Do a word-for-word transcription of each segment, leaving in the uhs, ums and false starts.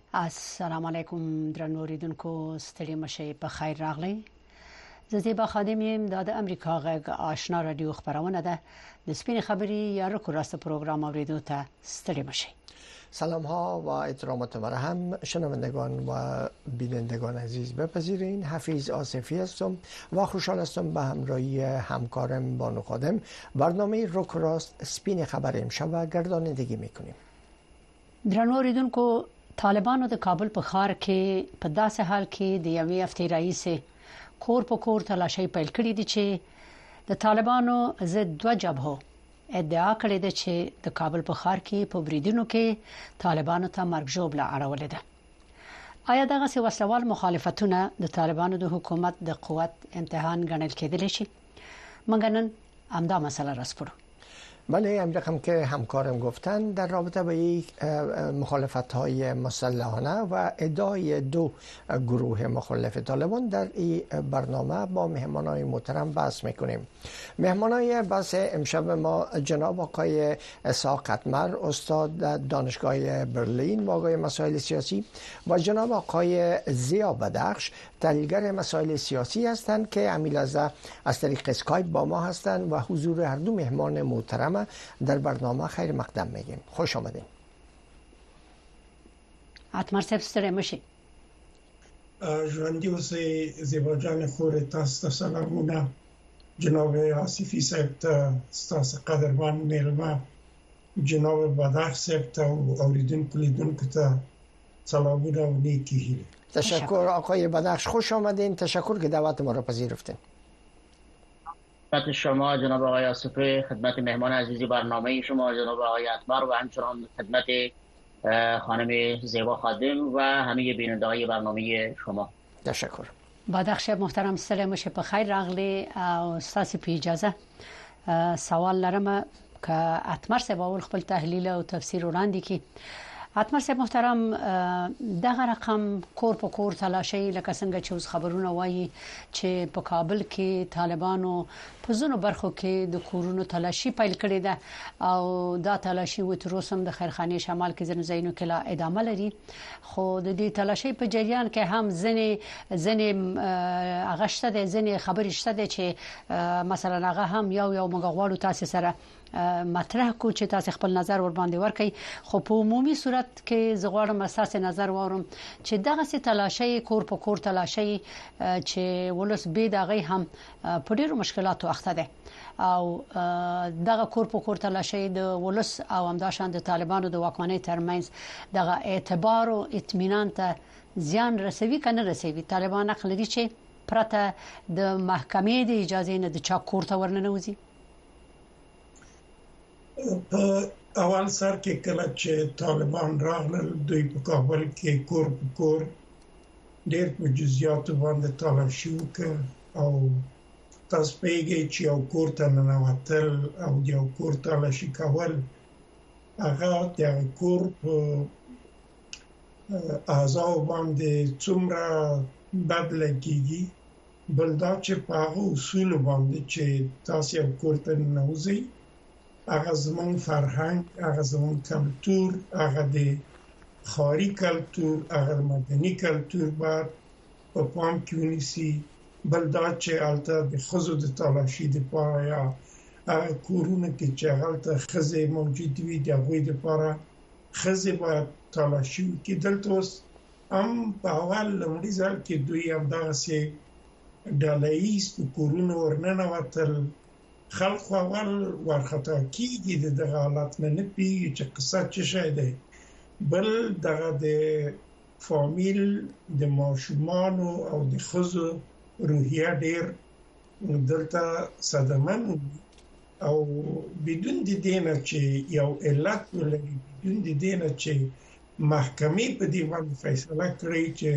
السلام علیکم درنو اوریدونکو ستړي مشه په خیر راغلی. زه زیبا خادم یم د امریکا غږ آشنا رادیو خبرونه ده. د سپین خبری یا رکو راست پروگرام اوریدو ته ستړي مشه. سلام ها و احترامات مرحم شنوندگان و بینندگان عزیز، بپذیرین حفیظ آصفی هستم و خوشحال هستم به همراهی همکارم بانو خادم برنامه رک راست سپین خبر امشب و گردانندگی میکنیم. درنو اوریدونکو، طالبانو د کابل په ښار کې په داسې حال کې د یوې هفتې راهیسې کور په کور تلاشي پیل کړې دي چې د طالبانو ضد دوه جبهو ادعا کړې ده چې د کابل په ښار کې په بریدونو کې طالبانو ته مرګ ژوبله اړولې ده. آیا دغه څه وسلوال مخالفتونه د طالبانو د حکومت د قوت امتحان ګڼل کېدلی شي؟ موږ نن همدا مسله راسپړو. بله، همرقم که همکارم گفتن در رابطه با یک مخالفت های مسلحانه و ادعای دو گروه مخالف طالبان در این برنامه با مهمان های محترم بحث میکنیم. مهمان های بحث امشب ما جناب آقای اسحاق قطمر، استاد دانشگاه برلین و آقای مسائل سیاسی، و جناب آقای زیا بدخش، تحلیلگر مسائل سیاسی هستند که همین لحظه از طریق اسکایپ با ما هستند و حضور هر دو مهمان محترم در برنامه خیر مقدم میگیم. خوش آمدین. اتمر صاحب ستړي مشي. ژوندي اوسئ زیبا جان خور، تاسو ته سلامونه. جناب آصفی صاحب ته ستاسو قدرمن میلمه جناب بدخش صاحب ته او اوریدونکو لیدونکو ته سلامونه و نیکی هیله. تشکر آقای بدخش، خوش آمدین. تشکر که دعوت ما را پذیرفتین. خدمت شما جناب آقای آصفی، خدمت مهمان عزیزی برنامه شما جناب آقای اتمر و همچنان خدمت خانم زیبا خادم و همه بیننده‌های برنامه شما. تشکر. بدخش محترم، ستړي مشه په خیر راغلی. او ستاسو په اجازه سوال لرم که اتمر صاحب اول خپل تحلیل او تفسیر وړاندې کړي. اتمر صاحب محترم، دغه رقم کور په کور تلاشي لکه څنګه چې اوس خبرونه وایي چې په کابل کې طالبانو په ځینو برخو کې د کورونو تلاشي پیل کړې ده او دا تلاشي و تر اوسه د خیرخانه شمال کې ځینو ځایونو کې لا ادامه لري. خو د دې تلاشي په جریان کې هم ځینې ځینې اغشته ده، ځینې خبرې شته ده چې مثلا هغه هم یو یو موږ غواړو تاسو سره مطرح کو چې تاسو خپل نظر ور باندې ورکړئ. خو په عمومي صورت کې زغړم اساس نظر وورم چې دغه سي تلاشي کور په کور تلاشي چې ولس به دغه هم په ډیرو مشکلاتو اخته ده او دغه کور په کور تلاشي د ولس او همداشان د طالبانو د واکمنۍ ترمنځ دغه اعتبار او اطمینان ته زیان رسوي کنه رسوي. طالبان خپل دي چې پرته د محکمې د اجازه نه د چا کور ته ورننوځي. په اول سر کې کله چې طالبان راغلل، دوی په کابل کې کور په کور ډېر په جزئیاتو باندې تلاشي وکړ او تاسو پیږئ چې یو کور ته ننوتل او یو کور تلاشي کول، هغه د کور په اعضاء باندې څومره بد لګیږي. بل دا چې په هغه اصول باندې چې تاسو یو کور ته ننوځئ، هغه زمون فرهنګ، هغه زمون کلتور، هغه د خاري کلتور، هغه مدني کلتور باید په پام کې ونیسي. بل دا چې البته د خزو د تلاشي د پاره یا هغه کورونه کې چې هغه خزې موجود وي د هغوی د پاره خزې باید تلاشي وکړي. دلته اوس هم په اول لومړي ځل کې دوی همدغسې ډله ییز په کورونو ورننوتل. خلق اول ورخطا کیږي د دغه حالت نه نه پیږي چې قصه څه شي ده. بل دغه د فامیل د ماشومان او د خزو روحیه ډیر دلته صدمن او بدون د دینه چې یو علت ولري، بدون د دینه چې محکمې په دې باندې فیصله کړي چې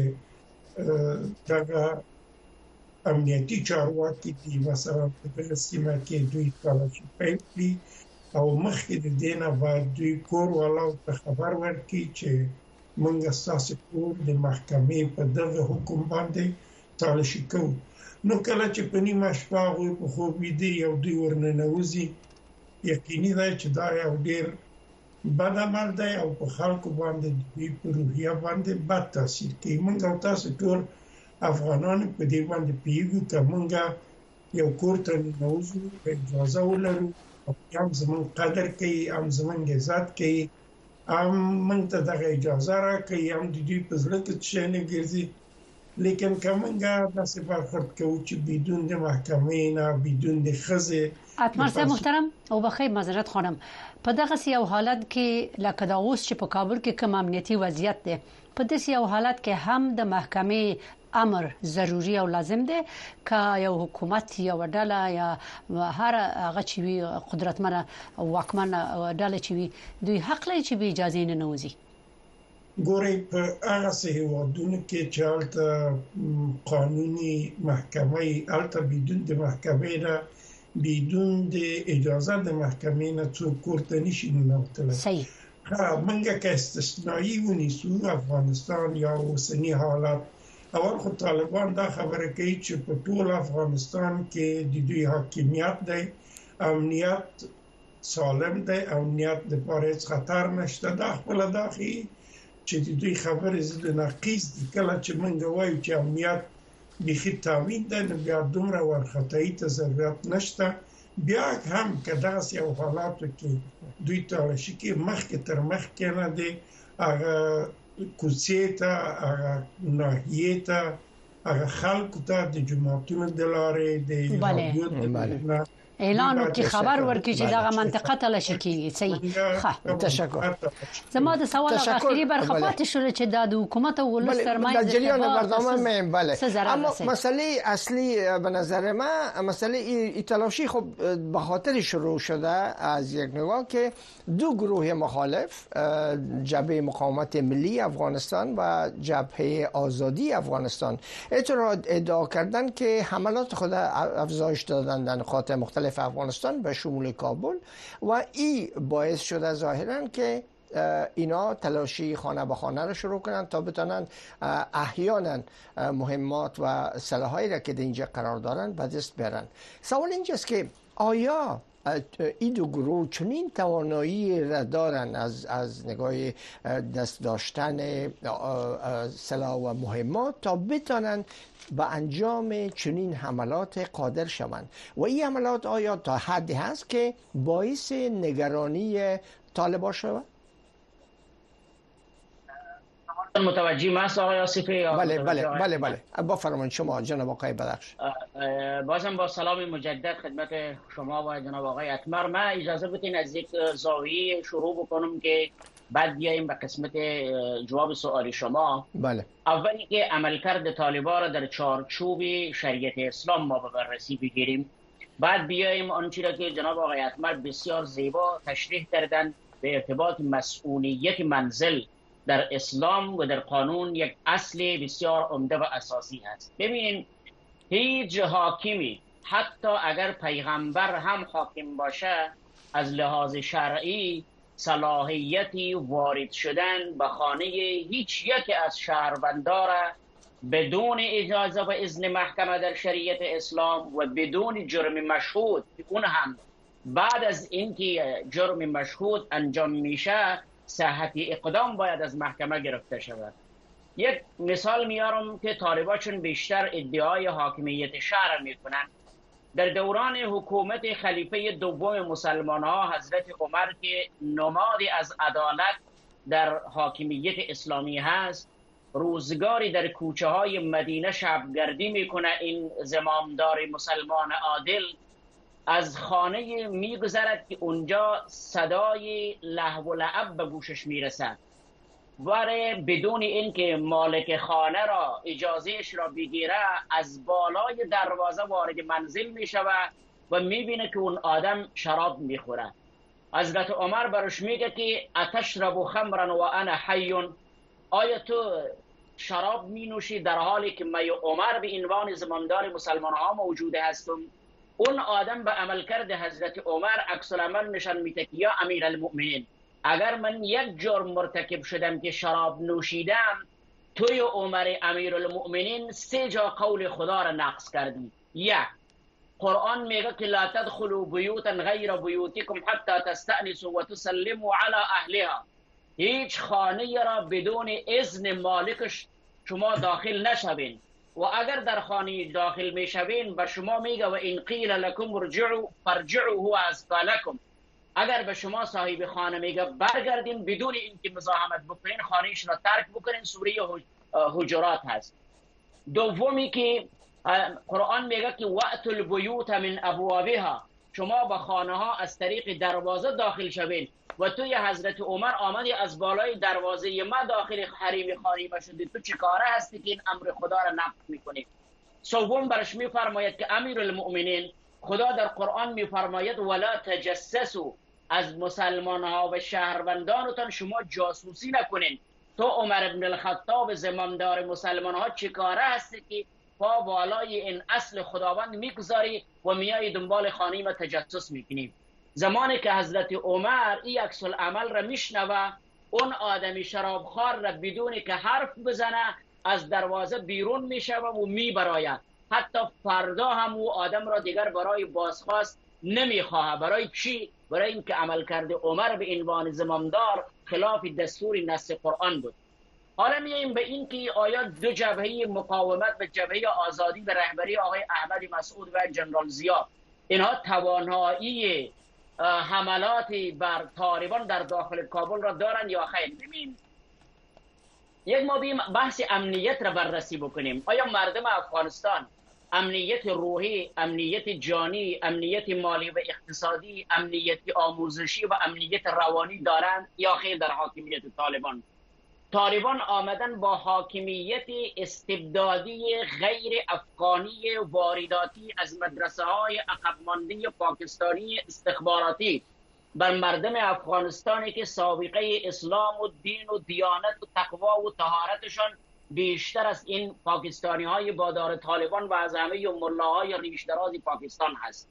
دغه امنیتي چارواکي دي مثلا په دغه سیمه کې دوی تلاشي پیل کړي او مخکې د دینه باید دوی کور والاو ته خبر ورکړي چې موږ ستاسو کور د محکمې په دغه حکم باندې تلاشي کوو. نو کله چې په نیمه شپه هغوی په خوب ویده یو دوی ورننوځي، یقیني ده چې دا یو ډېر بد عمل دی او په خلکو باندې دوی په روحیه باندې بد تاثیر کوي. موږ او تاسو ټول افغانان په دې باندې پیږو که موږ یو کور ته ننوځو اجازه ولرو او هم زموږ قدر کوي هم زموږ عزت کوي هم موږ ته دغه اجازه راکوي هم د دوی په زړه کې څه نه ګرځي. لیکن که موږ داسې برخورد کوو چې بدون د محکمې نه بدون د ښځې اتمر صاحب محترم او بخیر معذرت خانم په دغه یو حالت کې لکه دا اوس چې په کابل کې کوم امنیتي وضعیت دی په دې یو حالت کې هم د محکمې امر ضروری او لازم دی که یو حکومت یا ډله یا هر هغه چې وي قدرتمن او واکمن ډله چې وي دوی حق لري چې به اجازه نه نوځي. ګورې په هغه هېوادونو کې چې هلته قانوني محکمې هلته بدون د محکمې نه بدون د اجازه د محکمې نه څوک کور ته نشي ننوتلی. صحیح. موږ که استثنایي ونیسو افغانستان یا اوسني حالت اول خو طالبان دا خبره کوي چې په ټول افغانستان کې د دوی حاکمیت دی امنیت سالم دی امنیت د پاره هیڅ خطر نشته. دا خپل داخلي چې د دوی خبره زده ناقص دي کله چې موږ وایو چې امنیت بخي تامین ده نو بیا دومره ورخطایي ته ضرورت نشته. بیا هم که دغه یو حالاتو کې دوی تلاشي کې مخکې تر مخکې نه دی هغه کوڅې ته هغه ناحیې ته هغه خلکو ته د جماعتونو د لارې د رادیو د اعلان وکړي خبر ورکړي چې دغه منطقه ته لشي کیږي. صحیح. تشکر. زما د سوال اخیری برخه پاتې شو چې د حکومت او ولس ترمنځ در جریان برنامه مهم بله اما مسئله اصلی به نظر من مسئله تلاشی خب به خاطر شروع شده از یک نگاه که دو گروه مخالف جبهه مقاومت ملی افغانستان و جبهه آزادی افغانستان اعتراض ادعا کردن که حملات خود افزایش دادن در نقاط مختلف افغانستان به شمول کابل و این باعث شده ظاهرا که اینا تلاشی خانه به خانه رو شروع کنن تا بتونن احیانا مهمات و سلاحایی را که در اینجا قرار دارن به دست برن. سوال اینجاست که آیا این دو گروه چنین توانایی را دارن از از نگاه دست داشتن سلاح و مهمات تا بتونن به انجام چنین حملات قادر شوند و این حملات آیا تا حدی هست که باعث نگرانی طالبان شود؟ متوجه ماست آقای آصفی؟ بله بله بله بله بفرمایید شما جناب آقای بدخش. بازم با سلام مجدد خدمت شما و جناب آقای اتمر. من اجازه بدین از یک زاویه شروع بکنم که بعد بیاییم به قسمت جواب سوال شما. بله. اولی که عملکرد طالبان را در چارچوب شریعت اسلام ما به بررسی بگیریم. بعد بیاییم آنچه را که جناب آقای اتمر بسیار زیبا تشریح کردن به ارتباط مسئولیت منزل در اسلام و در قانون یک اصل بسیار عمده و اساسی هست. ببینید هیچ حاکمی حتی اگر پیغمبر هم حاکم باشه از لحاظ شرعی صلاحیتی وارد شدن به خانه هیچ یک از شهروندان را بدون اجازه و اذن محکمه در شریعت اسلام و بدون جرم مشهود، اون هم بعد از اینکه جرم مشهود انجام میشه صحت اقدام باید از محکمه گرفته شود. یک مثال میارم که طالبان چون بیشتر ادعای حاکمیت شهر میکنن، در دوران حکومت خلیفه دوم مسلمان ها حضرت عمر که نمادی از عدالت در حاکمیت اسلامی هست، روزگاری در کوچه های مدینه شبگردی میکنه. این زمامدار مسلمان عادل از خانه میگذرد که اونجا صدای لهو و لعب به گوشش میرسد، ولی بدون اینکه مالک خانه را اجازهش را بگیره از بالای دروازه وارد منزل میشود و میبینه که اون آدم شراب میخوره. حضرت عمر برش میگه که اتشرب خمرا و انا حی، آیا تو شراب مینوشی در حالی که من عمر به عنوان زمامدار مسلمان ها موجود هستم؟ اون آدم به عملکرد حضرت عمر عکس العمل نشان میده که یا امیر المؤمنین، اگر من یک جرم مرتکب شدم که شراب نوشیدم، توی عمر امیر المؤمنین سه جا قول خدا را نقض کردی. یک، قرآن میگه که لا تدخلوا بیوتا غیر بیوتکم حتی تستأنسوا و تسلموا علی اهلها. هیچ خانه را بدون اذن مالکش شما داخل نشوین و اگر در خانه داخل میشوین به شما میگه و این قیل لکم ارجعوا فارجعوا هو ازکی لکم. اگر به شما صاحب خانه میگه برگردین بدون اینکه مزاحمت بکنین خانه‌اش را ترک بکنین. سوره حجرات هست. دومی که قرآن میگه که وأتوا البیوت من ابوابها، شما به خانه ها از طریق دروازه داخل شوین. و توی حضرت عمر آمدی از بالای دروازه ما داخل حریم خانه ما شدی، تو چه کاره هستی که این امر خدا را نقض میکنی؟ سوم برش میفرماید که امیر المؤمنین خدا در قرآن میفرماید ولا تجسسوا، از مسلمان ها و شهروندانتان شما جاسوسی نکنین. تو عمر ابن الخطاب زمامدار مسلمان ها چه کاره هستی که پا بالای این اصل خداوند میگذاری و میای دنبال خانه ما تجسس میکنیم؟ زمانی که حضرت عمر این عکس العمل را میشنوه، اون آدمی شرابخوار را بدون که حرف بزنه از دروازه بیرون میشوه و میبراید. حتی فردا هم او آدم را دیگر برای بازخواست نمیخواه. برای چی؟ برای اینکه عمل کرده عمر به عنوان زمامدار خلاف دستور نص قرآن بود. حالا میاییم به این که آیات دو جبهه مقاومت و جبهه آزادی به رهبری آقای احمد مسعود و جنرال ضیا، اینها توانایی حملات بر طالبان در داخل کابل را دارن یا خیر؟ ببین، یک ما بیم بحث امنیت را بررسی بکنیم. آیا مردم افغانستان امنیت روحی، امنیت جانی، امنیت مالی و اقتصادی، امنیت آموزشی و امنیت روانی دارند یا خیر در حاکمیت طالبان؟ طالبان آمدن با حاکمیت استبدادی غیر افغانی وارداتی از مدرسه های عقب مانده پاکستانی استخباراتی بر مردم افغانستانی که سابقه اسلام و دین و دیانت و تقوا و طهارتشان بیشتر از این پاکستانی های بادار طالبان و از همه ملاهای ریشدراز پاکستان هست.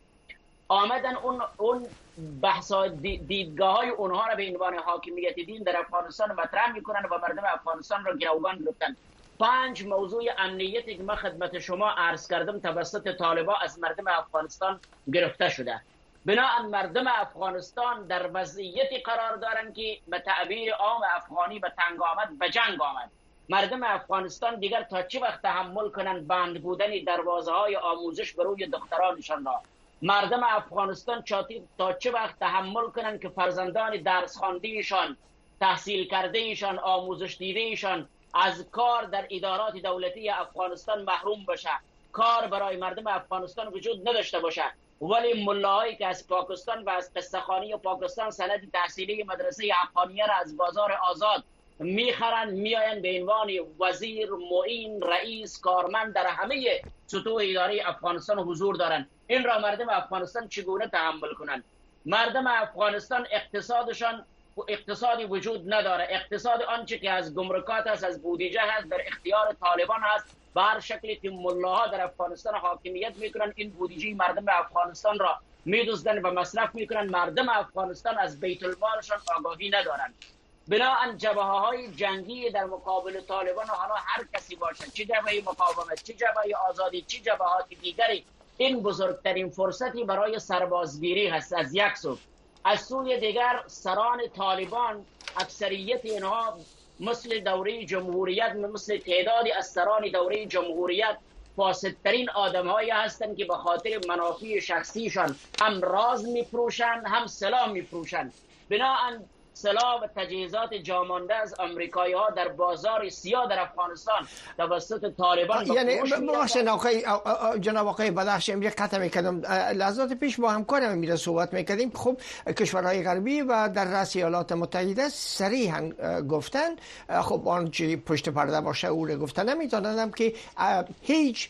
آمدن اون اون بحثا دیدگاه های اونها را به عنوان حاکمیت دین در افغانستان مطرح میکنن و مردم افغانستان را گروگان گرفتن. پنج موضوع امنیتی که من خدمت شما عرض کردم توسط طالبان از مردم افغانستان گرفته شده. بنابراین مردم افغانستان در وضعیتی قرار دارند که به تعبیر عام افغانی به تنگ آمد به جنگ آمد. مردم افغانستان دیگر تا چه وقت تحمل کنند بند بودن دروازه های آموزش بر روی دخترانشان را؟ مردم افغانستان تا چه وقت تحمل کنند که فرزندان درس خوانده ایشان، تحصیل کرده ایشان، آموزش دیده ایشان از کار در ادارات دولتی افغانستان محروم بشه، کار برای مردم افغانستان وجود نداشته باشه، ولی ملاهایی که از پاکستان و از قصه‌خوانی پاکستان سند تحصیلی مدرسه حقانیه را از بازار آزاد میخرن، میاین به عنوان وزیر، معین، رئیس، کارمند در همه سطوح اداره افغانستان حضور دارن. این را مردم افغانستان چگونه تحمل کنند؟ مردم افغانستان اقتصادشان اقتصادی وجود نداره. اقتصاد آنچه که از گمرکات است، از بودجه هست، در اختیار طالبان هست. به هر شکلی که ملاها در افغانستان حاکمیت میکنن، این بودجه مردم افغانستان را میدزدن و مصرف میکنن. مردم افغانستان از بیت المالشان آگاهی ندارند. بنابراین جبهه های جنگی در مقابل طالبان و حالا هر کسی باشد، چه جبهه مقاومت، چه جبهه آزادی، چه جبهات دیگری، این بزرگترین فرصتی برای سربازگیری هست از یک سو. از سوی دیگر سران طالبان اکثریت اینها مثل دوره جمهوریت، مثل تعدادی از سران دوره جمهوریت فاسدترین آدم هایی هستند که به خاطر منافع شخصیشان هم راز میفروشند هم سلاح میفروشند. بنابراین سلاح و تجهیزات جامانده از امریکایی ها در بازار سیاه در افغانستان توسط طالبان یعنی ببخشید آقای جناب آقای بدخشان، یک قطعه میکردم لحظات پیش با همکارم میره صحبت میکردیم. خب کشورهای غربی و در رأس ایالات متحده صریحا گفتن، خب آنچه پشت پرده باشه او رو گفتن نمیتونم که هیچ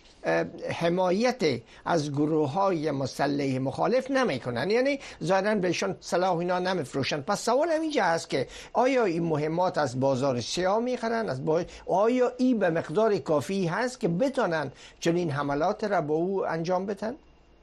حمایت از گروه های مسلح مخالف نمیکنن، یعنی ظاهرا بهشون سلاح اینا نمیفروشن. پس سوال اینجا هست که آیا این مهمات از بازار سیاه میخرن؟ از با... آیا این به مقدار کافی هست که بتونن چنین حملات را به او انجام بدن؟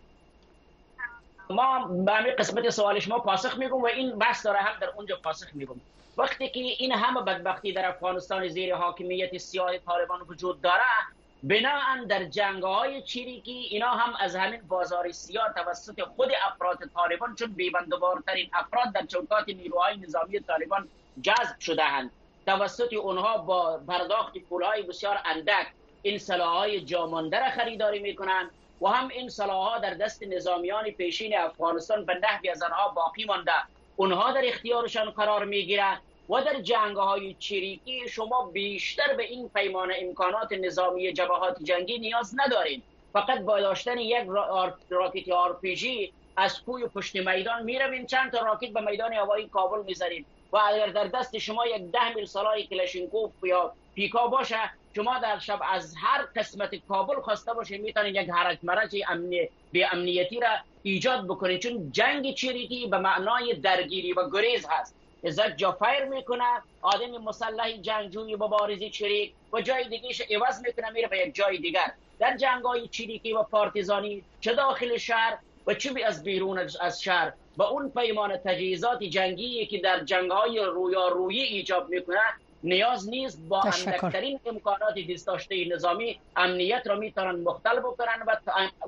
ما به همین قسمت سوال شما پاسخ میگم و این بحث داره هم در اونجا پاسخ میگم. وقتی که این همه بدبختی در افغانستان زیر حاکمیت سیاه طالبان وجود داره، بناهن در جنگ‌های چریکی اینا هم از همین بازار سیاه توسط خود افراد طالبان، چون بی‌بندوبارترین افراد در چوکات نیروهای نظامی طالبان جذب شده‌اند، توسط اونها با پرداخت پول‌های بسیار اندک این سلاح‌های جامانده را خریداری می‌کنند و هم این سلاح‌ها در دست نظامیان پیشین افغانستان به نحوی از آنها باقی مانده، اونها در اختیارشان قرار می‌گیرند و در جنگ‌های چریکی شما بیشتر به این پیمان امکانات نظامی جبهات جنگی نیاز ندارید، فقط با داشتن یک راکت آر پی جی از کوی پشت میدان میروین، چند تا راکت به میدان هوایی کابل می‌زنید و اگر در دست شما یک ده میل سلاح کلاشینکوف یا پیکا باشه، شما در شب از هر قسمت کابل خواسته باشید میتونید یک هرج مرج امنی بی امنیتی را ایجاد بکنید، چون جنگ چریکی به معنای درگیری و گریز هست. ازت جا فایر میکنه، آدم مسلح جنگجوی مبارزی چریک و جای دیگهش عوض میکنه میره به یک جای دیگر. در جنگ‌های چریکی و پارتیزانی چه داخل شهر و چه از بیرون از شهر با اون پیمان تجهیزات جنگی که در جنگ‌های رویارویی ایجاب میکنه نیاز نیست با اندکترین امکانات دست داشته نظامی امنیت را میتونن مختل بکنن و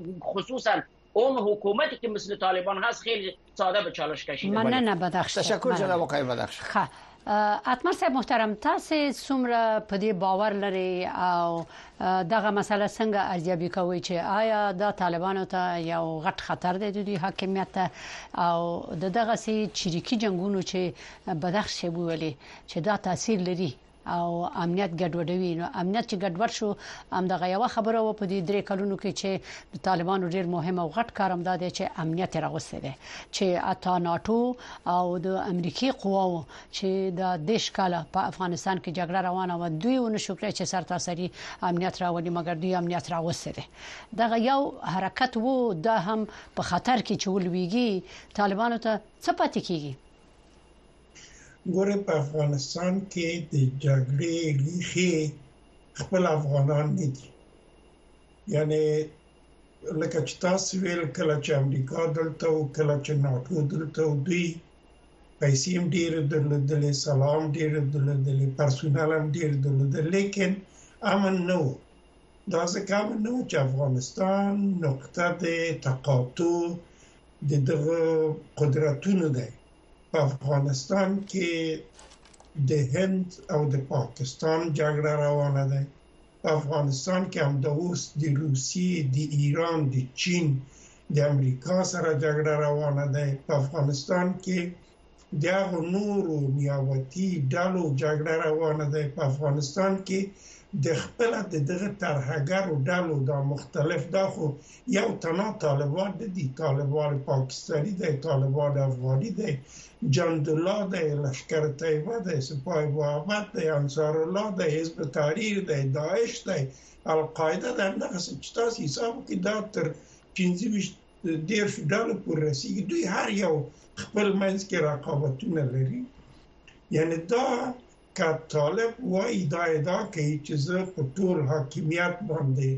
خصوصا اون حکومتی که مثل طالبان هست خیلی ساده به چالش کشیده. من نه بدخش تشکر جناب آقای بدخش. خب اتمر صاحب محترم، تاسو څومره په دې باور لري او دغه مسله څنګه ارزیابي کوي چې آیا د طالبانو ته یو غټ خطر دی د حاکمیت او دغه سي چریکي جنگونو چې بدخش ویلي چې دا تاثیر لري او امنیت ګډوډوي؟ نو امنیت چې ګډوډ شو هم دغه یو خبره و په دې درې کلونو کې چې د طالبانو ډیر مهم او غټ کارم داده چې امنیت راغوسته دي، چې اتا ناتو او د امریکای قواو چې د دیش کاله په افغانستان کې جګړه روانه و دوی ونه شکر چې سرتاسري امنیت راوړي، مګر دوی امنیت راغوسته دي. دغه یو حرکت وو دا هم په خطر کې چولويږي، طالبانو ته څه پاتې کیږي؟ ګوره په افغانستان کې د جګړې لیخي خپل افغانان نه دي، یعنی لکه چې تاسو ویل کله چې امریکا دلته او کله چې ناتو دلته دوی پیسې هم ډېر درلودل، سلام ډېر درلودل، پرسونل هم ډېر درلودل، لیکن امن نو. دا ځکه امن نو چې افغانستان نقطه د تقاطع د دغه قدرتونو دی. په افغانستان کې د هند او د پاکستان جګړه روانه ده، په افغانستان کې هم د اوس د روسیې، د ایران، د چین، د امریکا سره جګړه روانه ده، په افغانستان کې د هغو نورو نیابتي ډلو جګړه روانه ده، په افغانستان کې د خپل د دغه ترهګرو ډلو دا مختلف دا خو یو تنها طالبان دي، طالبان پاکستانی دی، طالبان افغانی دی، جند الله دی، لشکر طیبه دی، سپاه محمد دی، انصار الله دی، حزب تحریر دی، داعش دی، القاعده دی. دغه چې تاسو حساب کې دا تر پنځه ویشت دیرش ډلو پورې رسیږي. دوی هر یو خپل منځ کې رقابتونه لري. یعنی دا که طالب وایي دا ادعا کوي چې زه په ټول حاکمیت باندې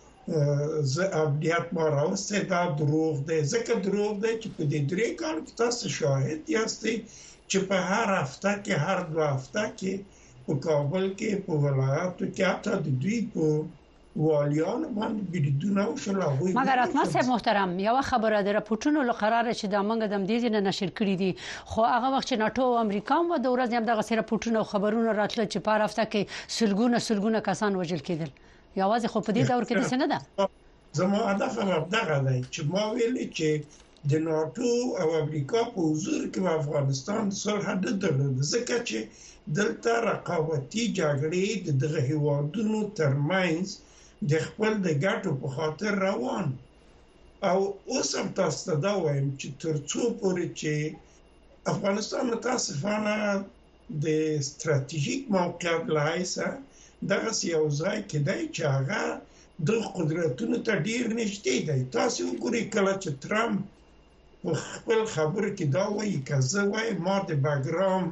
زه امنیت ما راوسته، دا دروغ دی. ځکه دروغ دی چې په دې درې کال کې تاسو شاهد یاستئ چې په هر هفته کې، هر دوه هفته کې په کابل کې، په ولایاتو کې، حتی د دوی په والیان باندې بریدونه وشول. مګر اتمر صاحب محترم، یو خبره ده، راپورټونو له قرار چې د منګ دم دي نه نشر کړی دي، خو هغه وخت چې ناتو او امریکا هم د ورځ هم دغه سره راپورټونه او خبرونه راتله چې په هفته کې سلګونه سلګونه کسان وژل کېدل. یوازې خو په دې دور کې د څه نه ده. زموږ هدف هم دغه دی چې ما ویلي چې د ناتو او امریکا په حضور کې افغانستان صلح نه درلود، ځکه چې دلته رقابتي جګړې د دغه هیوادونو ترمنځ د خپل د ګټو په خاطر روان. او اوس هم تاسو ته دا وایم چې ترڅو پورې چې افغانستان متاسفانه د ستراتیژیک موقعیت لایسه دغه یو ځای کې دی چې هغه د قدرتونو ته ډیر نږدې دی. تاسو وګورئ کله چې ترامپ په خپل خبرو کې دا وایي که زه وایم ما د باګرام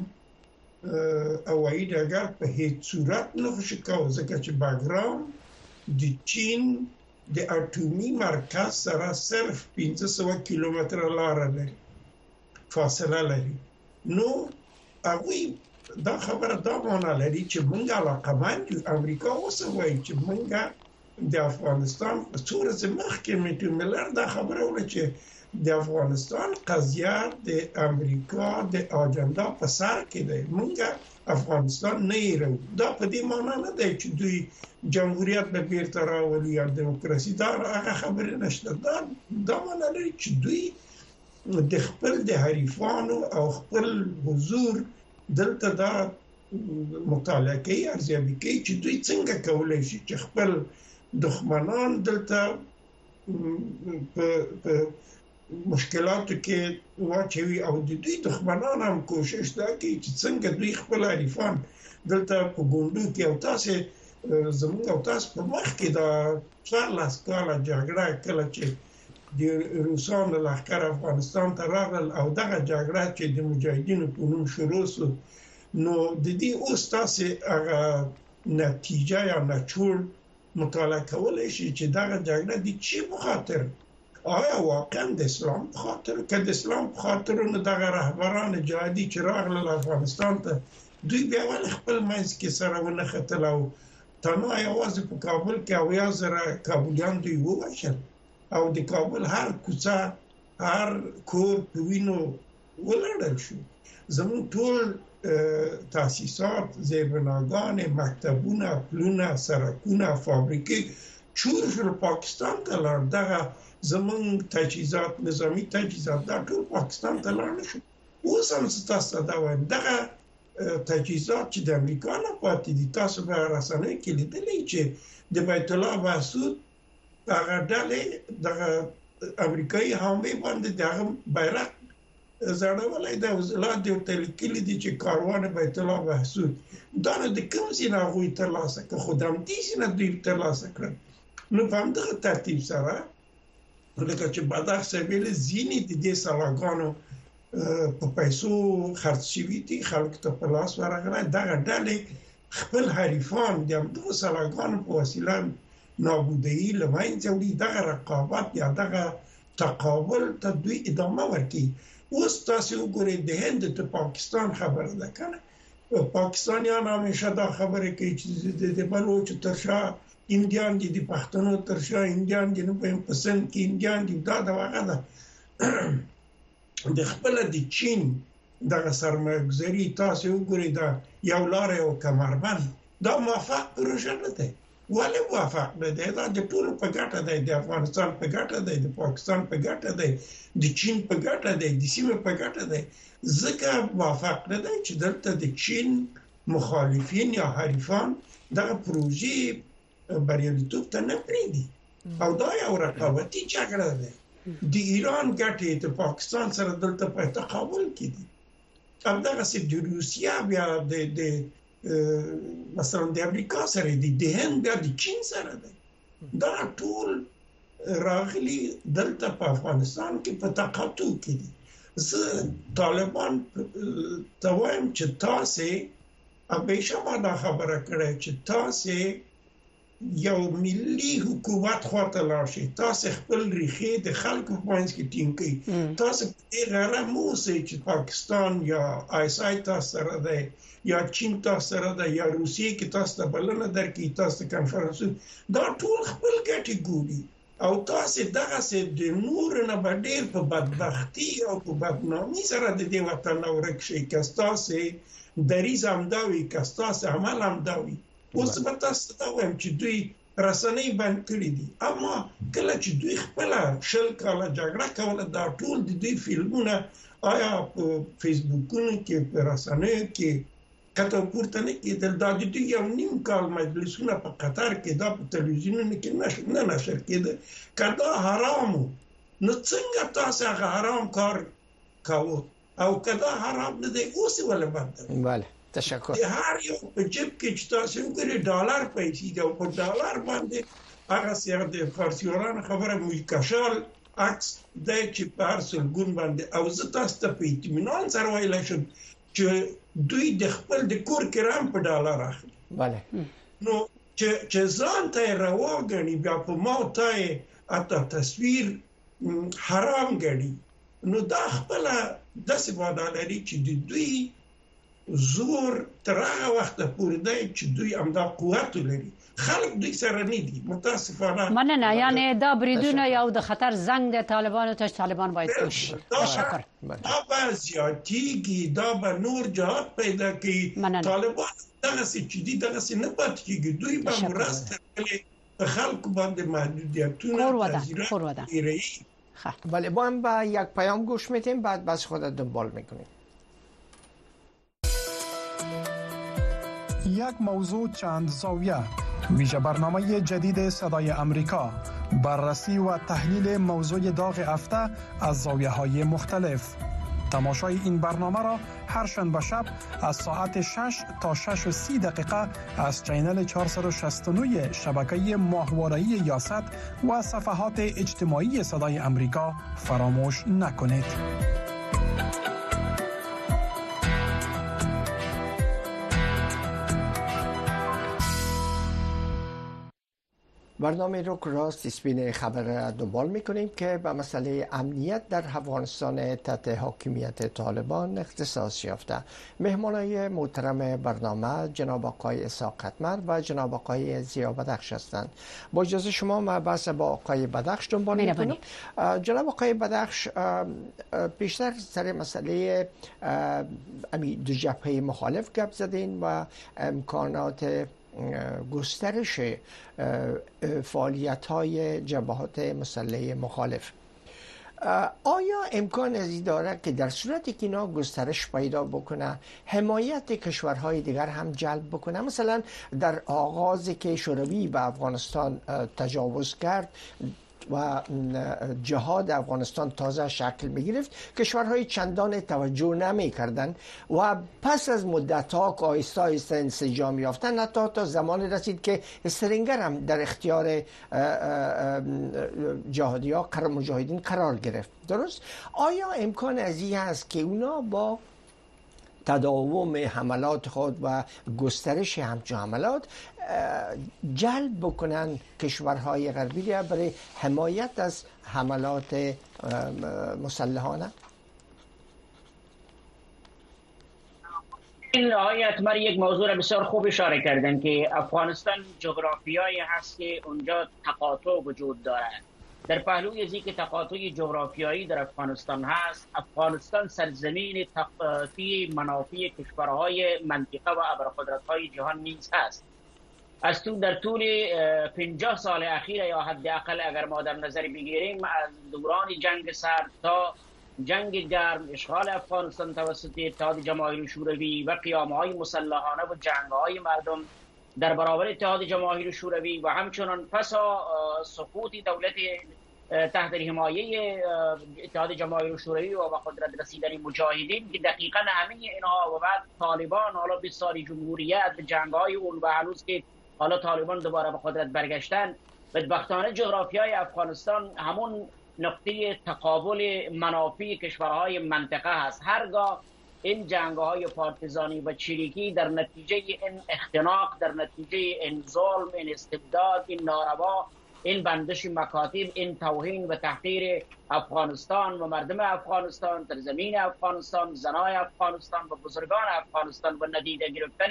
هوایي ډګر په هیڅ صورت نه خوشي کوم، ځکه چې باګرام د چین د اټومي مرکز سره صرف پنځه سوه کیلومتره لار لري، فاصله لري. نو هغوی دا خبره دا معنا لري چې موږ علاقمند یو. امریکا اوس وایي چې موږ د افغانستان څو ورځې مخکې میټو میلر دا خبره وکړه چې د افغانستان قضیه د امریکا د اجنډا په سر کې ده، موږ افغانستان نه یې دا په دې معنی نه دی چې دوی جمهوریت به بیرته راولي یا دیموکراسي، دا هغه خبره نشته. دا دا معنی لري چې دوی د خپل د حریفانو او خپل حضور دلته دا مطالعه کوي، ارزیابي کوي چې دوی څنګه کولای شي چې خپل دښمنان دلته په مشکلاتو کې واچوي او د دوی دښمنان هم کوشش دا کوي چې څنګه دوی خپل حریفان دلته په ګوندو کې او تاسو زموږ او تاسو په مخ کې دا څوارلس کاله جګړه کله چې د روسانو لښکر افغانستان ته راغل او دغه جګړه چې د مجاهدینو په نوم شروع شو، نو د دې اوس تاسو هغه نتیجه یا نچوړ مطالعه کولای شي چې دغه جګړه د چی په خاطر، آیا واقعا د اسلام په خاطر؟ که د اسلام په خاطر نو دغه رهبران جهادي چې راغلل افغانستان ته دوی بیا ولې خپل منځ کې سره ونه ختل او تنها یوازې په کابل کې اویا زره کابلیان دوی ووژل او د کابل هر کوڅه هر کور په وینو ولړل شو. زموږ ټول تاسیسات، زیربناګان، مکتبونه، پلونه، سړکونه، فابریکې چور شول پاکستان ته لاړ. دغه زموږ تجهیزات، نظامی تجهیزات دا ټول پاکستان ته لاړ شو. اوس هم تاسو دا وایم دغه تجهیزات چې د امریکا نه پاتې دي، تاسو به رسنۍ کې لیدلې چې د بیت الله مسعود هغه ډلې دغه امریکایي حامي باندې دغه بیرغ زړولای دا وزلات دی ورته لیکلي دي چې کاروان بیت الله مسعود دا نه د کوم ځای نه غوي تر لاسه که خدام دې نه دوی تر لاسه کړل. نو په همدغه ترتیب سره لکه چې بدخ سویل زینی د دې سلاګانو په پیسو خرڅ شوي دي، خلک ته په لاس ورغله. دغه ډلې خپل حریفان د همدغه سلاګانو په وسیله نابودی لمنځه وړي. دغه رقابت یا دغه تقابل ته دوی ادامه ورکوي. اوس تاسو وګورئ د هند ته پاکستان خبره ده کنه، پاکستانیان همیشه دا خبره کوي چې د بلوچ تر شا انډیان دي، د پښتنو تر شا انډیان دي، نو په پسند کې انډیان دي. دا دا هغه ده د خپل د چین دغه سرمایه‌ګذاري تاسو وګورئ دا یو لار یو کمربند دا موافق پروژه نه ده. ولې موافق نه ده؟ دا د ټول په ګټه ده، د افغانستان په ګټه ده، د پاکستان په ګټه ده، د چین په ګټه ده، د سیمې په ګټه ده. ځکه موافق نه ده چې دلته د چین مخالفین یا حریفان دغه پروژې بریالیتوب ته نه پرېږدي. او دا یو رقابتي جګړه ده. د ایران ګټې د پاکستان سره دلته په تقابل کې دي. همدغسې د روسیه بیا د د مثلا د امریکا سره دي، د هند بیا د چین سره دی. دا ټول راغلي دلته په افغانستان کې په تقاطع کې دي. زه طالبان ته وایم چې تاسې همیشه ما دا خبره کړې چې تاسې یو ملي حکومت خواته لاړ شئ، تاسو خپل ریښې د خلکو په منځ کې ټینګ کړئ. تاسو په دې غره مه اوسئ چې پاکستان یا آیس آی تاسو سره دی یا چین تاسو سره دی یا روسیې کې تاسو ته بلنه درکړي، تاسو ته کنفرانسونه، دا ټول خپل ګټې ګوري او تاسو دغسې د نورو نه به ډېر په بدبختي او په بدنامي سره د دې وطن نه ورک شئ که ستاسې دریځ همدا وي، که ستاسې عمل همدا وي. اوس به تاسو ته وایم چې دوی رسنۍ بند کړي دي، اما کله چې دوی خپله شل کاله جګړه کوله دا ټول د دوی فلمونه آیا په فیسبوکونو کې په رسنیو کې کته پورته نه کېدل. دا د دوی یو نیم کال مجلسونه په قطر کې دا په تلویزیونونو کې نه نشر کېده. که دا حرامو نو څنګه تاسو هغه حرام کار کوو او که دا حرام نه دی اوس یې ولې بند دی؟ بله تشکر. هر یو په جیب کې چې تاسو وګورئ ډالر پیسې دي او په ډالر باندې هغه سیاره د فارسیوانو خبره موږ کشال عکس دی چې په هر سلګون باندې او زه تاسو ته په اطمینان سره ویلی شم چې دوی د خپل د کور کرام په ډالر اخلي. بله نو چې چې ځان ته یې روا ګڼي بیا په ما ته یې حتی تصویر حرام ګڼي، نو دا خپله داسې وعده لري چې د دوی زور تر هغه وخته پورې دی چې دوی همدا قوت لري. خلق دوی سره نیدی متاسفانه. من نه یعنی دا بریدونه یا د خطر زنگ د طالبان تا طالبان باید توش تشکر. دا به زیاتیگی دا به نور جهات پیدا کی طالبان دغه سی چې دی دغه سی نه پات کیږي دوی به مرسته کوي به خلق باندې محدودیتونه تاثیرات ایرایی. بله با هم به یک پیام گوش میتیم بعد بس خود دنبال میکنیم. یک موضوع چند زاویه، ویژه برنامه جدید صدای امریکا، بررسی و تحلیل موضوع داغ هفته از زاویه های مختلف. تماشای این برنامه را هر شنبه شب از ساعت شش تا شش و سی دقیقه از چینل چهارصد و شصت و نه شبکه ماهواره‌ای یاست و صفحات اجتماعی صدای امریکا فراموش نکنید. برنامه رو راست اسپین خبر را دنبال میکنیم که به مسئله امنیت در افغانستان تحت حاکمیت طالبان اختصاص یافته. مهمانای محترم برنامه جناب آقای اسحاق قطمر و جناب آقای ضیا بدخش هستند. با اجازه شما ما بحث با آقای بدخش دنبال میکنیم. جناب آقای بدخش، بیشتر سر مسئله امی دو جبهه مخالف گپ زدین و امکانات گسترش فعالیت‌های جبهات مسلح مخالف. آیا امکان ازی داره که در صورتی که اینا گسترش پیدا بکنه حمایت کشورهای دیگر هم جلب بکنه؟ مثلا در آغازی که شوروی به افغانستان تجاوز کرد و جهاد افغانستان تازه شکل می گرفت، کشورهای چندان توجه نمی کردن و پس از مدت ها که آهسته آهسته انسجام یافتن حتی تا زمان رسید که استرینگر هم در اختیار جهادی ها مجاهدین قرار گرفت. درست؟ آیا امکان ازی هست که اونا با تداوم حملات خود و گسترش همچون حملات جلب بکنن کشورهای غربی برای حمایت از حملات مسلحانه؟ این آیت من یک موضوع را بسیار خوب اشاره کردن که افغانستان جغرافیایی هست که اونجا تقاطع وجود دارد. در پهلوی ازی که تقاطع جغرافیایی در افغانستان هست، افغانستان سرزمین تقاطع منافع کشورهای منطقه و ابرقدرت‌های جهان نیز هست. از تو در طول پنجاه سال اخیر یا حداقل اگر ما در نظر بگیریم از دوران جنگ سرد تا جنگ گرم، اشغال افغانستان توسط اتحاد جماهیر شوروی و قیام‌های مسلحانه و جنگ‌های مردم در برابر اتحاد جماهیر شوروی و همچنان پس سقوط دولت تحت حمایه اتحاد جماهیر شوروی و به قدرت رسیدن مجاهدین که دقیقاً همه اینها و بعد طالبان، حالا بیست سال جمهوریت، جنگ‌های اون و هنوز که حالا طالبان دوباره به قدرت برگشتن، بدبختانه جغرافیای افغانستان همون نقطه تقابل منافع کشورهای منطقه هست. هرگاه این جنگ‌های پارتیزانی و چریکی در نتیجه این اختناق، در نتیجه این ظلم، این استبداد، این ناروا، این بندش مکاتب، این توهین و تحقیر افغانستان و مردم افغانستان، سرزمین افغانستان، زنای افغانستان و بزرگان افغانستان و ندیده گرفتن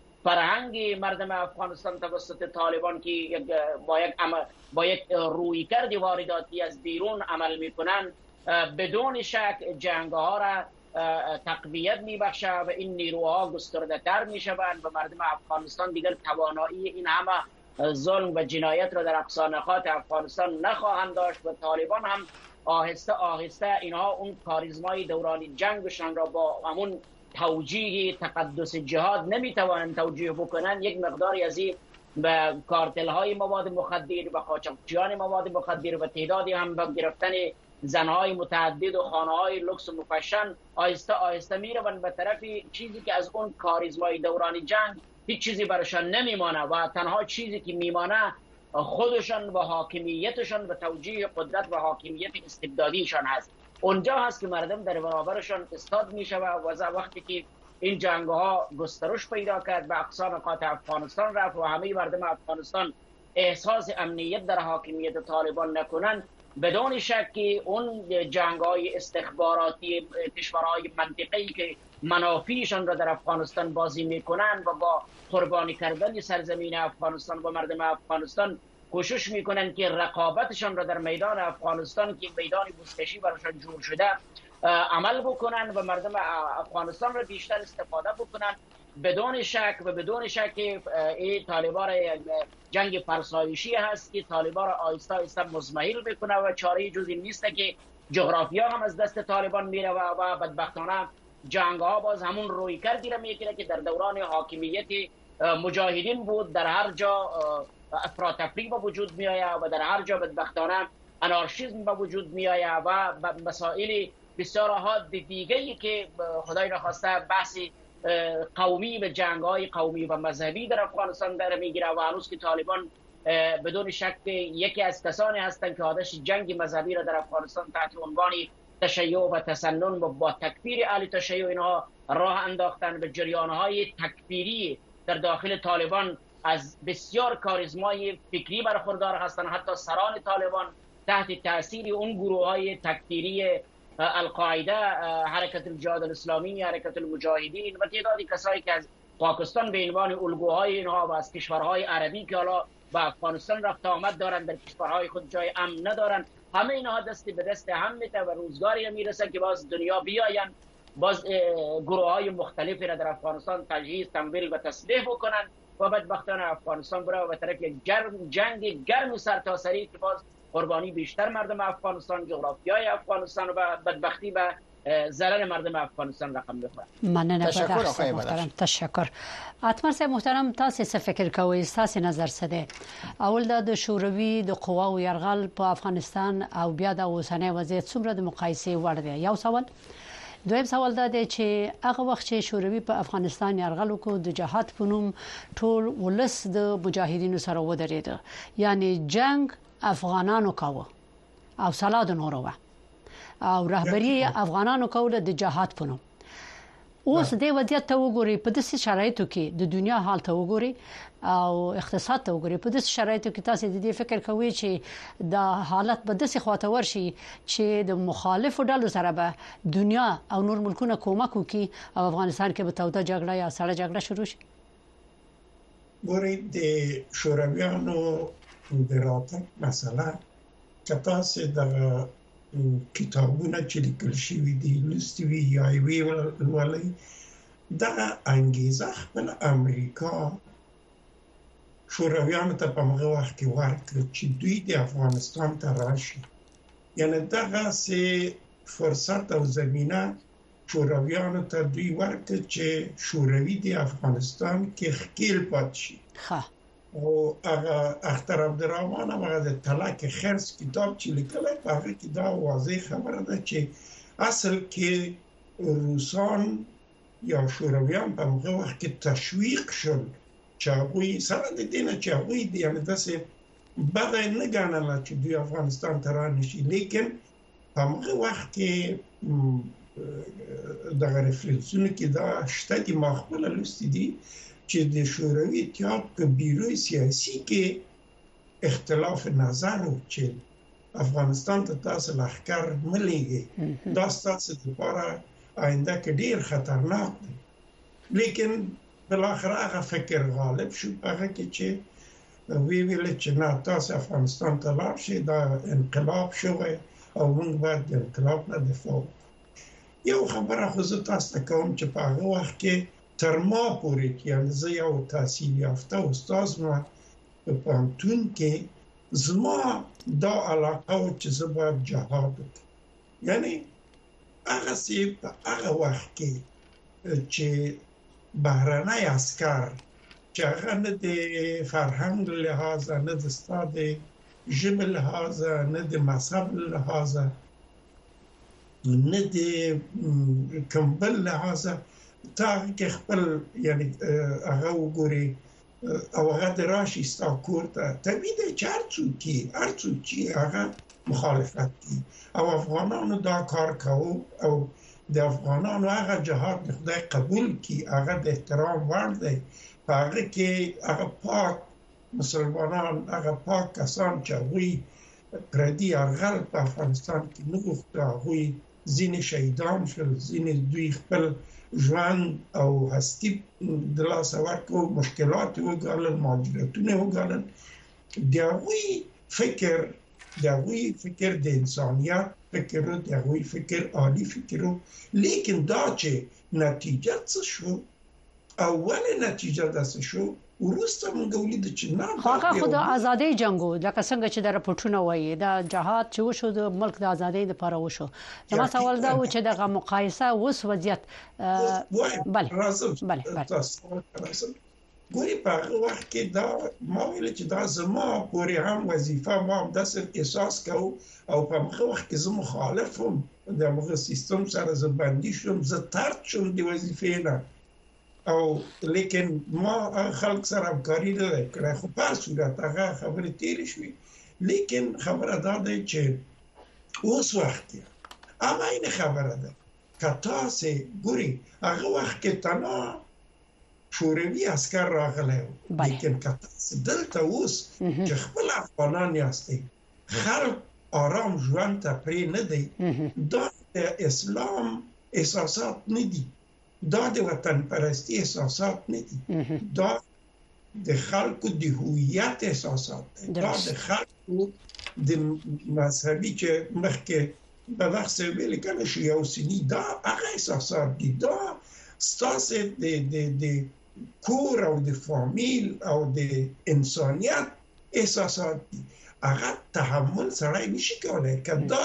فرهنگ مردم افغانستان توسط طالبان که با یک با یک رویکرد وارداتی از بیرون عمل میکنن، بدون شک جنگ‌ها را تقویت میبخشه و این نیروها گسترده تر میشوند و مردم افغانستان دیگر توانایی این همه ظلم و جنایت را در اقصا نقاط افغانستان نخواهند داشت و طالبان هم آهسته آهسته اینها اون کاریزمای دوران جنگشان را با همون توجیه تقدس جهاد نمیتوانند توجیه بکنن. یک مقداری از این به کارتل های مواد مخدر و قاچاقچیان مواد مخدر و تعدادی هم به گرفتن زنهای متعدد و خانه های لکس و مفشن آهسته آهسته میروند به طرف چیزی که از اون کاریزمای دوران جنگ هیچ چیزی برشان نمیمانه و تنها چیزی که میمانه خودشان و حاکمیتشان و توجیه قدرت و حاکمیت استبدادیشان هست. اونجا هست که مردم در برابرشان استاد میشوه و وقتی که این جنگ ها گسترش پیدا کرد به اقصا نقاط افغانستان رفت و همه مردم افغانستان احساس امنیت در حاکمیت طالبان نکنن، بدون شک که اون جنگ های استخباراتی کشورهای منطقه‌ای که منافعشان را در افغانستان بازی میکنن و با قربانی کردن سرزمین افغانستان و مردم افغانستان کوشش میکنن که رقابتشان را در میدان افغانستان که میدان بزکشی براشان جور شده عمل بکنن و مردم افغانستان را بیشتر استفاده بکنن. بدون شک و بدون شک این طالبان جنگ فرسایشی هست که طالبان را آیسته آیسته مزمحل بکنه و چاره جز این نیست که جغرافیا هم از دست طالبان میره و, و بدبختانه جنگ ها باز همون روی کردی را میگیره که در دوران حاکمیت مجاهدین بود. در هر جا افراط‌تفریق به وجود می آید و در هر جا بدبختانه انارشیسم به وجود می آید و مسائل بسیار ها دیگری که خدای نخواسته بحثی قومی و جنگ های قومی و مذهبی در افغانستان در میگیره و هنوز که طالبان بدون شک یکی از کسانی هستند که آتش جنگ مذهبی را در افغانستان تحت عنوان تشیع و تسنن و با تکفیر اهل تشیع اینها راه انداختن و جریان های تکفیری در داخل طالبان از بسیار کاریزمای فکری برخوردار هستند. حتی سران طالبان تحت تاثیر اون گروه های تکفیری القاعده، حرکت الجهاد الاسلامی، حرکت المجاهدین و تعدادی کسایی که از پاکستان به عنوان الگوهای اینها و از کشورهای عربی که حالا با افغانستان رفت آمد دارند، در کشورهای خود جای امن ندارند، همه اینها دست به دست هم میته و روزگاری میرسه که باز دنیا بیاین باز گروه های مختلفی را در افغانستان تجهیز، تمویل و تسلیح بکنن و بدبختان افغانستان بره و به طرف یک جنگ جنگ گرم و سرتاسری که باز قربانی بیشتر مردم افغانستان، جغرافیای افغانستان و بدبختی و ضرر مردم افغانستان رقم بخوره. مننه. تشکر آقای محترم. تشکر. اتمر صاحب محترم، تاسو څه فکر کوئ؟ تاسو نظر څه دی؟ اول د شوروي د قواو يرغل په افغانستان او بیا د اوسنۍ وضعیت څومره د مقایسې وړ دی؟ یو سوال. دویم سوال دا دی چې هغه وخت چې شوروي په افغانستان يرغل وکړ د جهاد په نوم ټول ولس د مجاهدینو سره ودرېد، یعنی جنگ افغانانو کاوه او سلاد نورو او رهبری افغانانو کوله د جهاد په نوم. اوس د وضعیت ته وګوري، په داسې شرایطو کې د دنیا حال ته وګوري او اقتصاد ته وګوري، په داسې شرایطو کې تاسو د دې فکر کوئ چې د حالت به داسې خواته ورشي چې د مخالفو ډلو سره به دنیا او نور ملکونه کومک وکړي او افغانستان کې به توده جګړه یا سړه جګړه شروع شي؟ ګورئ، د شورویانو د راتګ مسله که تاسو د کتابونه چې لیکل شوي دي لوستي وي یا یې ولولئ، دغه انګیزه خپل امریکا شورویانو ته په هغه وخت کې ورکړه چې دوی د افغانستان ته راشي. یعنې دغسې فرصت او زمینه شورویانو ته دوی ورکړه چې شوروي د افغانستان کې ښکیل پاتې شي. او هغه اختر عبدالرحمن هغه د تلک خرس کتاب چې لیکلی په هغه کې دا واضح خبره ده چې اصل کې روسان یا شورویان په هغه وخت کې تشویق شول چې هغوی سره د دې نه چې هغوی یعنې داسې بده نه ګڼله چې دوی افغانستان ته رانشي، لیکن په هغه وخت کې دغه ریفرنسونو کې دا شته دي، ما خپله لوستي دي چې د شوروي اتحاد په بیروی سیاسي کې اختلاف نظر و چې افغانستان ته تاسو لښکر مه لیږئ، دا ستاسو لپاره آینده کې ډېر خطرناک دی. لیکن بالاخره هغه فکر غالب شو په هغه کې چې وی ویل چې نه، تاسو افغانستان ته لاړ شئ، دا انقلاب شوی او موږ باید د انقلاب نه دفاع وکړو. یو خبره خو زه تاسو ته کوم چې په هغه وخت کې تر ما پورې، یعنې زه یو تحصیل یافته استاد وم په پوهنتون کې، زما دا علاقه و چې زه باید جهاد وکړم. یعنې هغسې په هغه وخت کې چې بهرنی عسکر چې هغه نه د فرهنګ لحاظه، نه د ستا د ژبې لحاظه، نه د مذهب لحاظه، نه د کوم بل لحاظه، تا هغه کې خپل یعنې هغه وګورې او هغه د راشي ستا کور ته، طبیعي دی چې هر څوک یې هر څوک چې هغه مخالفت کوي. او افغانانو دا کار کوو او د افغانانو هغه جهاد د خدای قبول کړي، هغه د احترام وړ دی. په هغه کې هغه پاک مسلمانان، هغه پاک کسان چې هغوی پردي یرغل په افغانستان کې نه غوښته، هغوی ځینې شهیدان شول، ځینې دوی خپل ژوند او هستی د لاسه ورکړو، مشکلات وګالل، مهاجرتونه وګالل. د هغوی فکر د هغوی فکر د انسانیت فکر و، د هغوی فکر عالی فکر و، لیکن دا چې نتیجه څه شو او ولې نتیجه داسې شو، وروسته موږ ولید چې نه هغه خو د ازادۍ جنگو لکه څنګه چې د راپورټونه وایي دا جهاد چې وشو د ملک د ازادۍ لپاره وشو. زما سوال دا و چې دغه مقایسه اوس وضعیت بله بله بله ګوري په هغه وخت کې دا ما ویل چې دا زما پورې هم وظیفه ما هم داسې احساس کوم او په هغه وخت کې زه مخالف وم د هغه سیستم سره، زه بندي شوم، زه طرد شوم د وظیفې نه، او لیکن ما خلک سره همکاري نه کړې. خو په صورت هغه خبرې تیرې شوې، لیکن خبره دا ده چې اوس وخت کې اما این خبره ده که تاسې ګوري هغه وخت کې تنها شوروي عسكر راغلی و، لیکن که تاسې دلته اوس چې خپل افغانان یاستئ، خلک آرام ژوند ته پرې نه دی، دا د اسلام احساسات نه دي، دا د وطن پرستی احساسات نه دي، دا د خلکو د هویت احساسات دي، دا د خلکو د مذهبي چې مخکې په وخت ویل کنه شیعه او سنی، دا هغه احساسات دي، دا ستاسو د د د کور او د فامیل او د انسانیت احساسات دي. هغه تحمل سړی نشي کولای که دا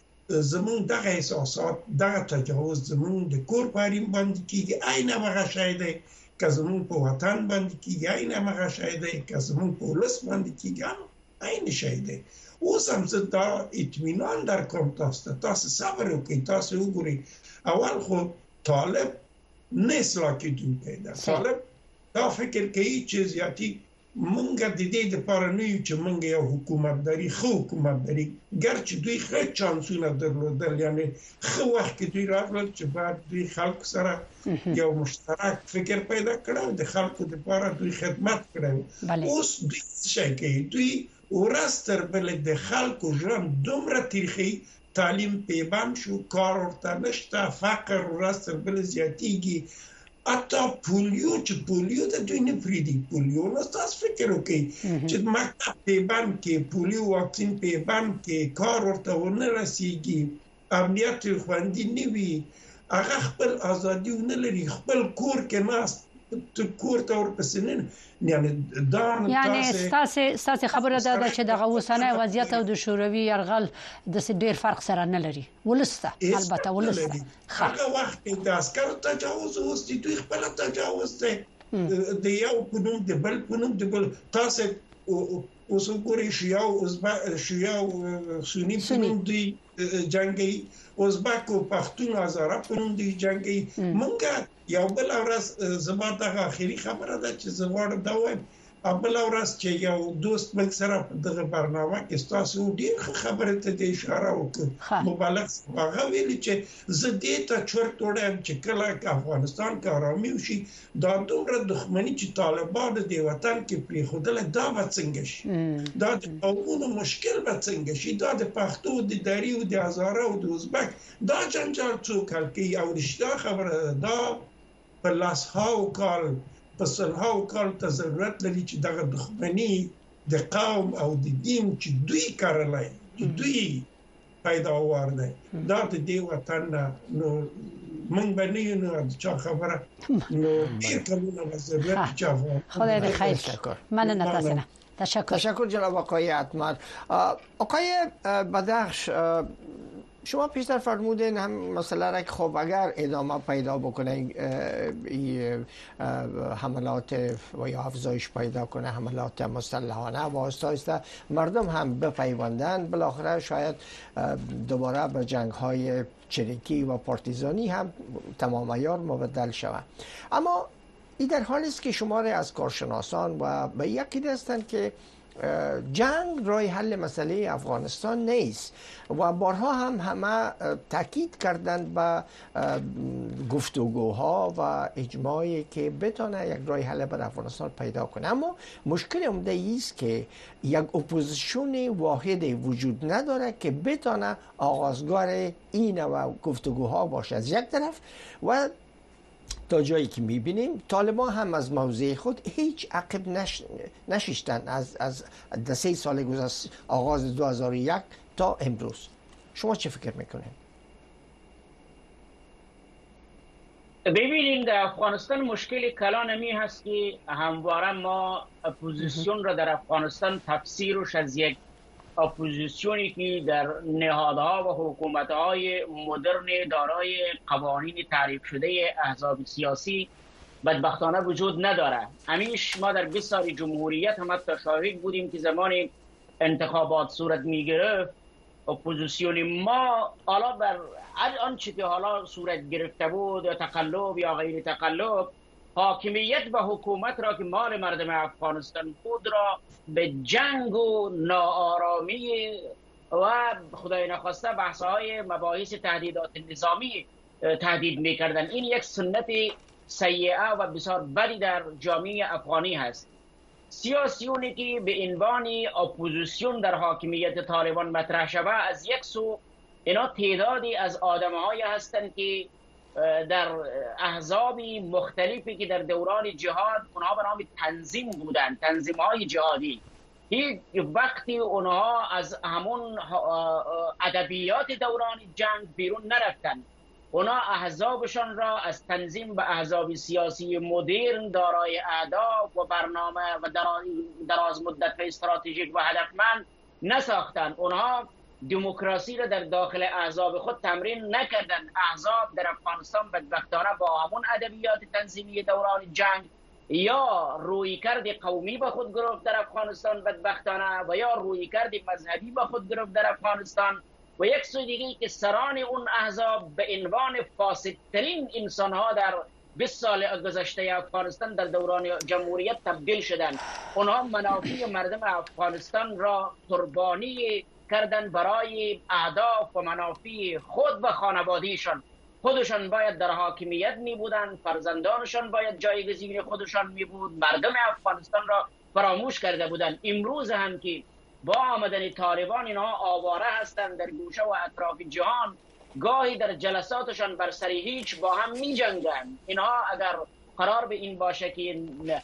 زمون دغه احساسات دغه تجاوز زمون د کور په حریم باندې کیږي، عین هغه شی دی که زمون په وطن باندې کیږي، عین هغه شی دی که زمون په ولس باندې کیږي، عین شی دی. اوس هم زه دا اطمینان درکوم تاسو ته، تاسو صبر وکړئ، تاسو وګورئ. اول خو طالب نه اصلاح کېدونکی دی، طالب دا فکر کوي چې زیاتي مونږ د دې لپاره نه یو چې مونږ یو حکومتداري خو حکومتداري ګرچې دوی ښه چانسونه درلودل، یعنی ښه وخت کې دوی راغلل چې باید دوی خلکو سره یو مشترک فکر پیدا کړو، د خلکو لپاره دوی خدمت کړو. اوس دوی څه شي کوي؟ دوی ورځ تر بلې د خلکو ژوند دومره تریخي، تعلیم پیبند شو، کار ورته نشته، فقر ورځ تر بلې زیاتیږي، حتی پولیو چې پولیو د دوی نه پریدي، پولیو نو تاسو فکر وکړئ چې مکتب پیبند کې پولیو واکسین پیبند کې کار ورته ونه رسیږي، امنیت خوندي نه وي، هغه خپل ازادي نه لري، خپل کور کې ناست کور ته ورپسې نه، یعنی دا یعنی ستاسو ستاسو خبره ده چې دغه اوسنۍ وضعیت او د شوروي یرغل د ډیر فرق سره نه لري، ولسته البته ولسته هغه وخت د عسکر تجاوز اوس د دوی خپل تجاوز دی، د یو پونم د بل پونم د بل تاسو اوس وګورئ شیعه او ازبک شیعه او سنی پونم دی جنگي، ازبک او پښتون هزاره پونم دی جنگي. مونږه یو بل ورځ زما دغه اخیری خبره ده چې زه غواړم دا وایم، بل ورځ چې یو دوست موږ سره دغه برنامه کې تاسو ډیر خبره ته د اشاره وکړه، مبالغ هغه ویلي چې زه دې ته چورت وړم چې کله افغانستان کې آرامي وشي، دا دومره دښمني چې طالبان د وطن کې پریښودل، دا به څنګه شي، دا د قومونو مشکل به څنګه شي، دا د پښتو د دری او د هزاره او د ازبک دا جنجال څوک حل کوي؟ او رښتیا خبره دا په لاس هاو کال په سلهاو کال ته ضرورت لري چې دغه دښمني د قوم او د دین چې دوی کارلای دوی پیداوار دی، دا د دې وطن نو من باندې نو چا خبره نو ډیر کلونه ضرورت چا خدای دې خیر مننه تاسو نه تشکر. تشکر جناب آقای اتمر. آقای بدخش، شما پیشتر فرمودین هم مسئله را که خب اگر ادامه پیدا بکنه این حملات و یا افزایش پیدا کنه حملات مسلحانه و آهسته مردم هم بپیوندند، بالاخره شاید دوباره به جنگ های چریکی و پارتیزانی هم تمام عیار مبدل شود. اما این در حالی است که شماری از کارشناسان و به یکی هستند که جنگ راه حل مسئله افغانستان نیست و بارها هم همه تاکید کردند به گفتگوها و اجماعی که بتونه یک راه حل بر افغانستان پیدا کنه. اما مشکل عمده است که یک اپوزیسیون واحد وجود نداره که بتونه آغازگار این و گفتگوها باشه از یک طرف، و تا جایی که میبینیم طالبان هم از موضع خود هیچ عقب نش... نشیشتن از از سه سال گذشته آغاز دو هزار و یک تا امروز. شما چه فکر میکنید؟ ببینید در افغانستان مشکل کلان می هست که همواره ما اپوزیسیون را در افغانستان تفسیرش از یک اپوزیسیونی که در نهادها و حکومتهای مدرن دارای قوانین تعریف شده احزاب سیاسی بدبختانه وجود نداره. همیش ما در بیست سال جمهوریت هم حتی شاهد بودیم که زمان انتخابات صورت می گرفت اپوزیسیون ما حالا بر آنچه که حالا صورت گرفته بود یا تقلب یا غیر تقلب، حاکمیت و حکومت را که مال مردم افغانستان بود را به جنگ و ناآرامی و خدای نخواسته بحث‌های مباحث تهدیدات نظامی تهدید می‌کردند. این یک سنت سیئه و بسیار بدی در جامعه افغانی هست. سیاسیونی که به عنوان اپوزیسیون در حاکمیت طالبان مطرح شده، از یک سو اینا تعدادی از آدم‌های هستند که در احزاب مختلفی که در دوران جهاد اونها به نام تنظیم بودند، تنظیم‌های جهادی، هیچ وقتی اونها از همون ادبیات دوران جنگ بیرون نرفتند. اونها احزابشان را از تنظیم به احزاب سیاسی مدرن دارای اهداف و برنامه و دراز مدت و استراتژیک و هدفمند نساختند. اونها دموکراسی را در داخل احزاب خود تمرین نکردند. احزاب در افغانستان بدبختانه با همون ادبیات تنظیمی دوران جنگ یا رویکرد قومی به خود گرفت در افغانستان بدبختانه، و یا رویکرد مذهبی به خود گرفت در افغانستان، و یک سوی دیگه که سران اون احزاب به عنوان فاسدترین انسانها در بیست سال گذشته افغانستان در دوران جمهوریت تبدیل شدند. اونها منافع مردم افغانستان را قربانی کردن برای اهداف و منافع خود و خانوادهشان. خودشان باید در حاکمیت می بودند، فرزندانشان باید جایگزین خودشان می بود، مردم افغانستان را فراموش کرده بودند. امروز هم که با آمدن طالبان اینها آواره هستند در گوشه و اطراف جهان، گاهی در جلساتشان بر سر هیچ با هم می جنگند. اینها اگر قرار به این باشه که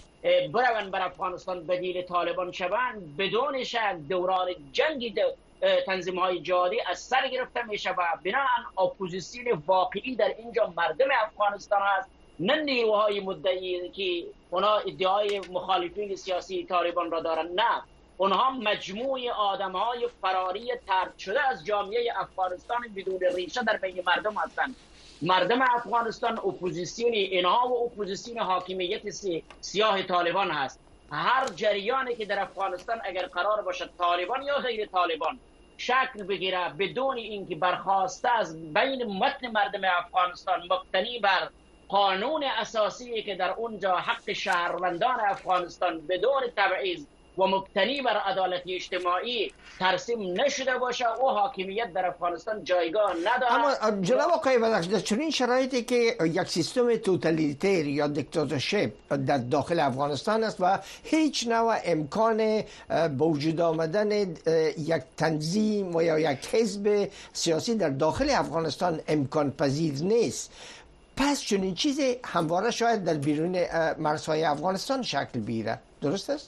بروند بر افغانستان بدیل طالبان شوند، بدون شک دوران جنگی تنظیم های جهادی از سر گرفته می شود. بنابراین اپوزیسیون واقعی در اینجا مردم افغانستان هست، نه نیروهای مدعی که اونا ادعای مخالفین سیاسی طالبان را دارن. نه، اونها مجموعه آدم‌های فراری طرد شده از جامعه افغانستان بدون ریشه در بین مردم هستند. مردم افغانستان اپوزیسیون اینها و اپوزیسیون حاکمیت سی، سیاه طالبان هست. هر جریانی که در افغانستان اگر قرار باشد طالبان یا غیر طالبان شکل بگیره بدون اینکه برخواسته از بین متن مردم افغانستان مبتنی بر قانون اساسی که در اونجا حق شهروندان افغانستان بدون تبعیض و مبتنی بر عدالت اجتماعی ترسیم نشده باشه، او حاکمیت در افغانستان جایگاه نداره. اما جناب آقای بدخش، در چنین شرایطی که یک سیستم توتالیتر یا دیکتاتورشیپ در داخل افغانستان است و هیچ نوع امکان به وجود آمدن یک تنظیم و یا یک حزب سیاسی در داخل افغانستان امکان پذیر نیست، پس چنین چیزی همواره شاید در بیرون مرزهای افغانستان شکل بگیره. درست است؟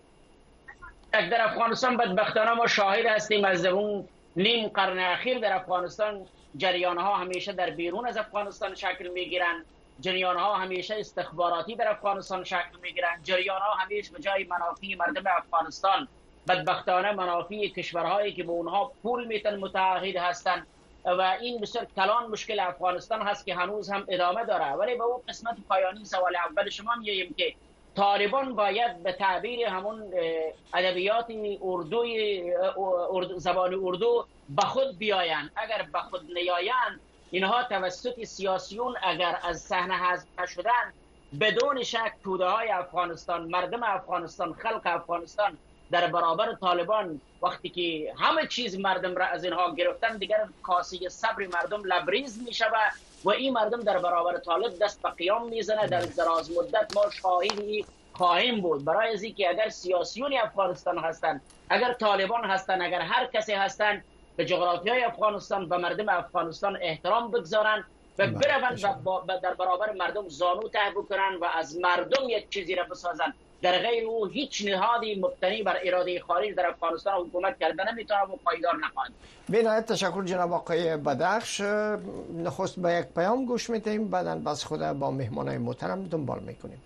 در افغانستان بدبختانه ما شاهد هستیم از اون نیم قرن اخیر در افغانستان جریان ها همیشه در بیرون از افغانستان شکل میگیرن، جریان ها همیشه استخباراتی در افغانستان شکل میگیرن، جریان ها همیشه به جای منافع مردم افغانستان بدبختانه منافع کشورهایی که به اونها پول میتن متعهد هستند و این بسیار کلان مشکل افغانستان هست که هنوز هم ادامه داره. ولی به اون قسمت پایانی سوال اول شما میگیم که طالبان باید به تعبیر همون ادبیات اردوی زبان اردو به خود بیایند. اگر به خود نیایند اینها توسط سیاسیون اگر از صحنه حذف شدن بدون شک توده های افغانستان، مردم افغانستان، خلق افغانستان در برابر طالبان وقتی که همه چیز مردم را از اینها گرفتن، دیگر کاسه صبر مردم لبریز می شود و این مردم در برابر طالب دست به قیام میزنه. در دراز مدت ما شاهدی خواهیم بود برای از اینکه اگر سیاسیون افغانستان هستند، اگر طالبان هستند، اگر هر کسی هستند، به جغرافیای افغانستان و مردم افغانستان احترام بگذارند و بروند و در برابر مردم زانو ته بکنند و از مردم یک چیزی را بسازند. در غیر او هیچ نهادی مبتنی بر اراده خارج در افغانستان حکومت کردن نمیتونه و پایدار نخواهد. بنهایت تشکر جناب آقای بدخش. نخست به یک پیام گوش میدیم، بعداً بس خود با مهمانای محترم دنبال میکنیم.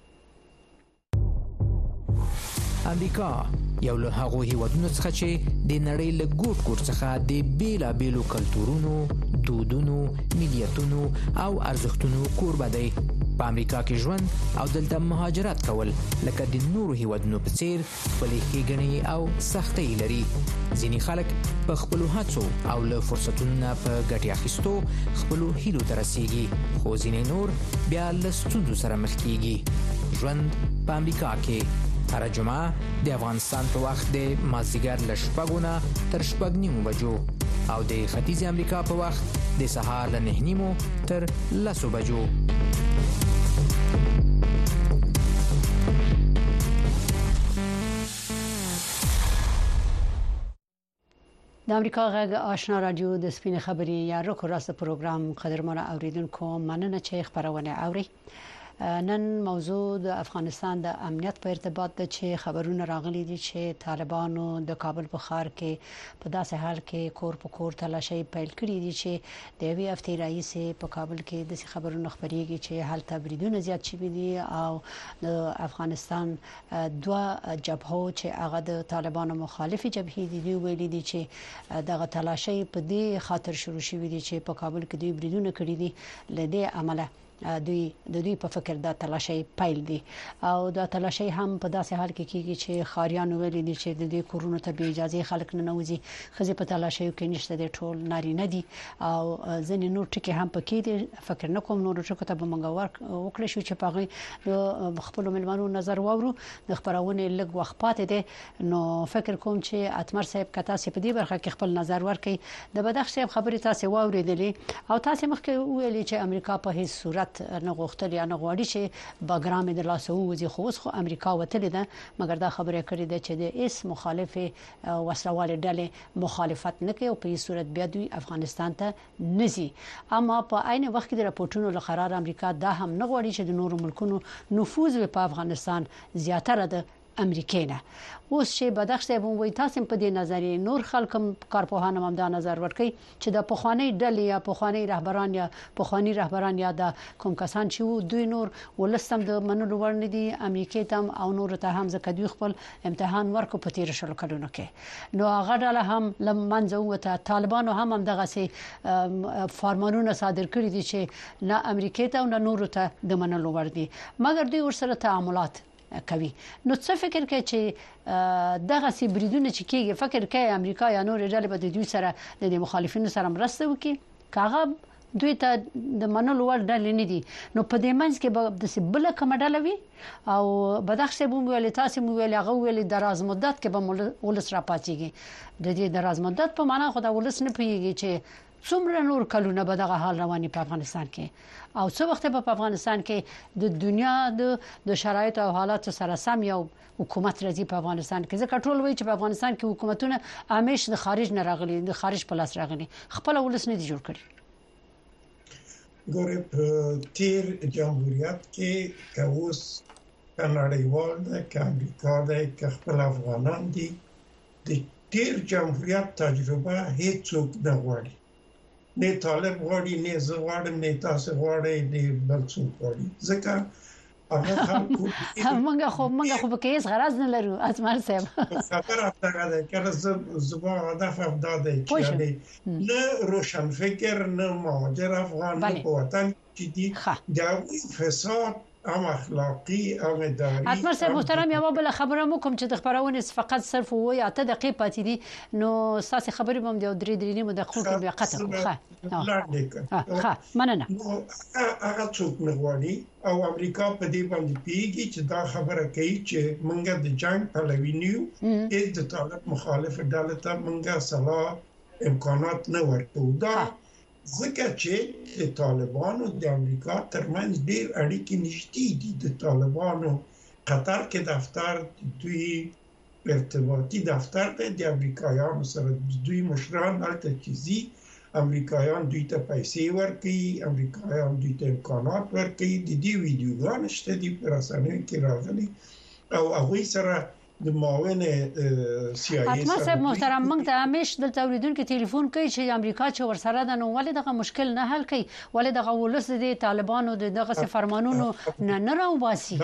امریکا یو له هغو هیوادونو څخه چې د نړۍ له ګوټ ګوټ څخه د بیلابیلو کلتورونو، دودونو، ملیتونو او ارزښتونو کوربه دی. په امریکا کې ژوند او دلته مهاجرت کول لکه د نورو هیوادونو په څیر خپلې ښېګڼې او سختۍ لري. ځینې خلک په خپلو هڅو او له فرصتونو نه په ګټې اخیستو خپلو هیلو ته رسیږي، خو ځینې نور بیا له ستونزو سره مخ کیږي. ژوند په امریکا کې هر جمعه د افغانستان په وخت د مازدیګر له شپږو نه تر شپږ نیمو بجو او د ختیځ امریکا په وخت د سهار له نهه نیمو تر لسو بجو. د امریکا غږ آشنا رادیو د سپین خبري یا روکو راست پروګرام قدرمنه اوریدونکو مننه چې خبرونه اوري. نن موضوع د افغانستان د امنیت په ارتباط د چې خبرونه راغلي دي چې طالبانو د کابل په ښار کې په داسې حال کې کور په کور تلاشي پیل کړی دي چې د وی اف تی رئیس په کابل کې د خبرونو خبريږي چې هلته بریدونه زیات شوي دي او د افغانستان دوه جبهو چې هغه د طالبانو مخالفي جبهې دي ویلي دي چې دغه تلاشي په دې خاطر شروع شوي دي چې په کابل کې دوی بریدونه کړی دي. لدې عمله دوی د دوی په فکر د تلاشي پیل دي او د تلاشي هم په داسې حال کې کیږي چې خاریان ویلي دي چې د دې کورونو ته به اجازه خلک نه نوځي. خزي په تلاشي کې نشته د ټول نارینه دي او ځنې نور ټکي هم پکې دي. فکر نه کوم نور ټکو ته به منګور وکړي شو چې پاغي خپل ملمنو نظر واورو. د خبرونه لږ وخت پاتې دي نو فکر کوم چې اتمر صاحب کته سي په دې برخه کې خپل نظر ورکړي. د بدخش صاحب خبرې تاسو واوریدلې او تاسو مخکې ویلي چې امریکا په هیڅ صورت نه غوښتل یا نه غواړي چې باګرام د لاسو وځي، خو اوس خو امریکا وتلې ده مګر دا خبره کړې ده چې د اس مخالفه وسلواله ډلې مخالفت نه کوي او په هیڅ صورت بیا دوی افغانستان ته نزي. اما په عین وخت کې د راپورټونو له قرار امریکا دا هم نه غواړي چې د نورو ملکونو نفوذ په افغانستان زیاتره ده امریکای نه. اوس چې بدخش صاحب وایي تاسو په دې نظریه نور خلکم کارپوهانو هم دا نظر ورکړي چې د پخوانی ډلې یا پخوانی رهبران یا پخوانی رهبران یا د کوم کسان چې دوی نور ولستم د منلو ورن دي امریکای ته او نور ته هم ځکه دوی خپل امتحان ورکو په تیر شلو کلونو کې نو هغه ډله هم لمنځه وته. طالبانو هم هم دغه سي فرمانونه صادر کړی دي چې نه امریکای ته او نه نور ته د منلو ور دي مګر دوی ورسره تعاملات کوي. نو څه فکر کوي چې دغه سي بریدونه چې کیږي فکر کوي امریکا یا نور ډلې به د دوی سره د مخالفینو سره مرسته وکړي کاغه دوی ته د منلو ور ډلې نه دي. نو په دې منځ کې به د بل کوم ډله وي او بدخش به ویل تاسو مو ویل هغه ویل دراز مدت کې به ولس را پاتېږي. د دې دراز مدت په معنا خو دا ولس نه پیږي چې څومره نور کلونه به دغه حال رواني په افغانستان کې او څو وخت په افغانستان کې د دنیا د د شرایط او حالات سره سم یو حکومت راځي په افغانستان کې. ځکه ټول وایي چې په افغانستان کې حکومتونه همیش د خارج نه راغلي د خارج په لاس راغلي خپل ولس نه دي جوړ کړی. ګوره په تیر جمهوریت کې که اوس نړیوال ده که امریکا ده که خپل افغانان دي د تیر جمهوریت تجربه هیڅوک نه غواړي. نه طالب غواړي نه زه غواړم نه تاسو غواړئ نه بل څوک غواړي. ځکه هغه خلکو موږ خو موږ خو به هیڅ غرض نه لرو اتمر صاحب. خبره ده که زما هدف افدا ده چې یعنی نه روشن فکر نه مهاجر افغان نه په وطن کې دي د فساد هم اخلاقی هم اداری. حتما سه محترم یو بل خبره مو کوم چې د خبرونه فقط صرف وای اته دقیقې پاتې دي نو ساسي خبرې بم د درې درې نیمه دقیقو کې بیا قطع ښه ښه مننه. هغه څوک نه غواړي او امریکا په دې باندې پیږي چې دا خبره کوي چې مونږ د جنگ پلوي نیو اې د طالب مخالف ډله ته مونږه صلاح امکانات نه ورکو. دا ځکه چې د طالبانو د امریکا ترمنځ ډېر اړیکې نږدې دي. د طالبانو قطر کې دفتر دوی ارتباطي دفتر دی د امریکایانو سره. دوی مشران هلته چې ځي امریکایان دوی ته پیسې ورکوي، امریکایان دوی ته امکانات ورکوي. د دې ویډیوګان شته دي په رسنیو کې راغلي او هغوی سره د معاون سی آی ای حتما صاحب محترم موږ ته همیش د تولیدونکو ټلیفون کوي چې امریکا چې ورسره د نو ولې دغه مشکل نه حل کوي، ولې دغه ولس د طالبانو دغه فرمانونو نه نه راوباسي.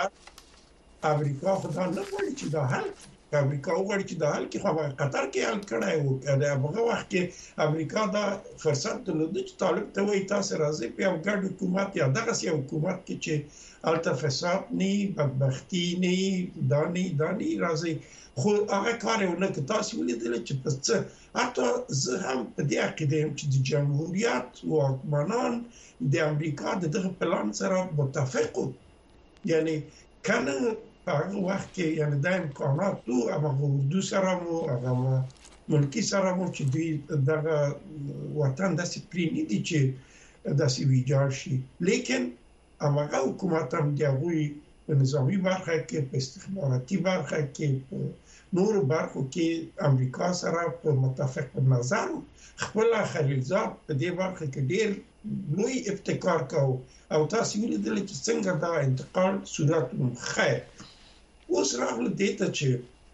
امریکا خدا نه غواړي چې دا حل امریکا وغواړي چې دا حل کې خو قطر کې حل کړای وو. دا هغه وخت کې امریکا دا فرصت درلود چې طالب ته وایي تاسو راځي په یو ګډ حکومت یا دغه سي حکومت کې چې الته فساد نه بدبختی نه دانی دانی راځي. خو هغه کار نه کې تاسو ولیدل چې په څه حتی زه هم په دې عقیده یم چې د جمهوریت واکمنان د امریکا دغه پلان سره متفق وو. یعنی کنه په هغه وخت کې یعنی د امکانات تو هغه اردو سره مو هغه ملکی سره مو چې دوی دغه وطن داسې پرې نه دي چې داسې ویجاړ شي. لیکن هغه حکومت هم د هغوی په نظامي برخه کې په استخباراتي برخه کې په نور برخو کې امریکا سره په متفق نظر خپل خلیلزاد په دې برخه کې ډېر لوی ابتکار کاوه او تاسو ولیدل چې څنګه دا انتقال صورت خیر. اوس راغله دې ته چې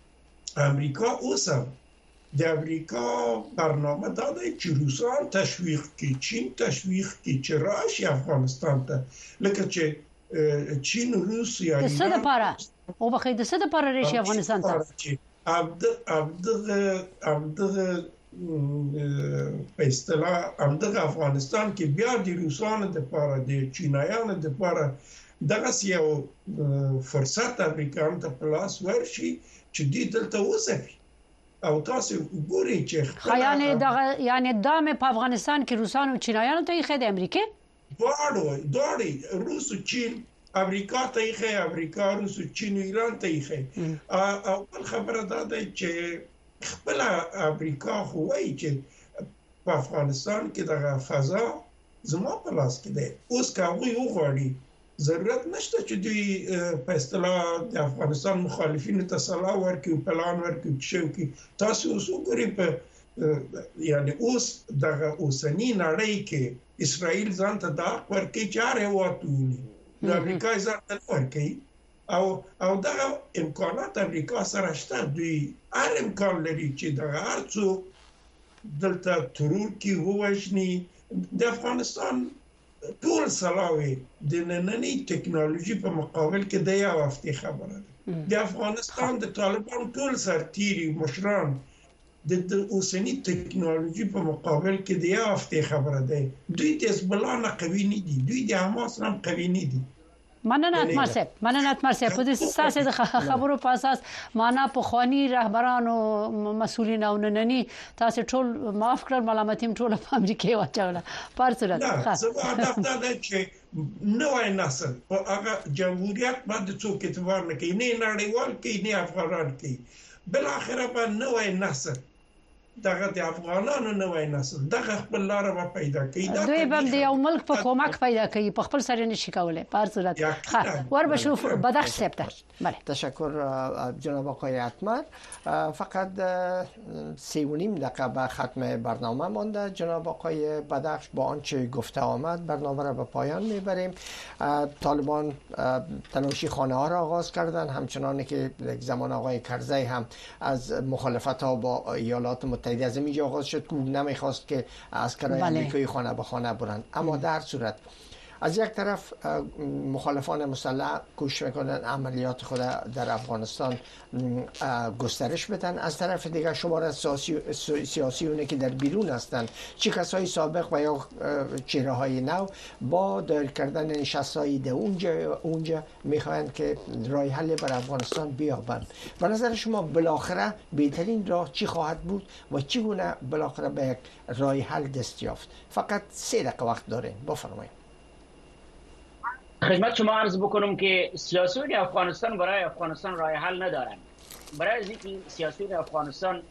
امریکا اوس د امریکا برنامه دا دی چې روسان تشویق کړي، چین تشویق کړي چې راشي افغانستان ته. لکه چې چین روسیا د څه لپاره او بخې د څه لپاره راشي افغانستان ته عبد عبد عبد په اصطلاح عبد افغانستان کې بیا د روسانو د لپاره د چینایانو د لپاره دغه یو فرصت امریکایانو ته پلاس ورشي چې دې دلته وسفي او تاسو وګورئ چې یعنی دغه یعنی دامه په افغانستان کې روسانو او چینایانو ته یې خېد امریکا دواړو دواړي روس او چین امریکا ته یې خې امریکا روس او چین ایران ته یې خې. او بل خبره دا ده چې خپل امریکا خو وایي چې په افغانستان کې دغه فضا زما په لاس کې ده. اوس کاوی وغواړي ضرورت نشته چې دوی په اصطلاح د افغانستان مخالفینو ته صلاح ورکړي او پلان ورکړي چې وکړي. تاسو اوس وګورئ په یعنی اوس دغه اوسنی نړۍ کې اسرائیل ځان ته دا ورکړي چې هر هیواد ونی د امریکا ځان ته ورکړي او او دغه امکانات امریکا سره شته. دوی هر امکان لري چې دغه هر څوک دلته ترور کې ووژني. د افغانستان ټول سلاوي د نننۍ ټکنالوژي په مقابل کې د یو وختي خبره ده. د افغانستان د طالبان ټول سرتیري مشران د اوسنی ټکنالوژي په مقابل کې د یو وختي خبره ده. دوی د حزب الله نه قوي نه دي، دوی د حماس نه قوي نه دي. مننه اتمر صاحب مننه اتمر صاحب په دې اساس د خبرو په اساس معنا په خواني رهبرانو مسولین او نننی تاسو ټول معاف کړل ملامتیم ټول په امریکا واچوله پر صورت ښه زما دا دا چې نوې نسل په هغه جمهوریت باندې څوک اعتبار نه کوي، نه نړیوال کوي نه افغانان کوي. بل اخره به نوې نسل دغه د افغانانو نوې نسل دغه خپل لار به پیدا کوي. دا دوی به د یو ملک په کومک پیدا کوي، په خپل سره نشي کولای. په صورت ها ور بشوف بدخش سپته. بله تشکر جناب آقای اتمر. فقط سی و نیم دقیقه به ختم برنامه مانده. جناب آقای بدخش با آنچه گفته آمد برنامه را به پایان میبریم. طالبان تلاشی خانه ها را آغاز کردن، همچنان که زمان آقای کرزی هم از مخالفت ها با ایالات متحده از اینجا آغاز شد که نمیخواست که عسکرای امریکایی خانه به خانه برند. اما در صورت از یک طرف مخالفان مسلح کوشش میکنن عملیات خود در افغانستان گسترش بدن، از طرف دیگر شمار سیاسی سیاسیونی که در بیرون هستند، چه کسای سابق و یا چهره های نو، با دایر کردن نشست‌های در اونجا اونجا میخواهند که راه حل بر افغانستان بیابند. به نظر شما بالاخره بهترین راه چی خواهد بود و چگونه بالاخره به یک راه حل دست یافت؟ فقط سه دقیقه وقت دارین، بفرمایید. خدمت شما عرض بکنم که سیاسیون افغانستان برای افغانستان راه حل ندارند. برای از اینکه سیاسیون افغانستان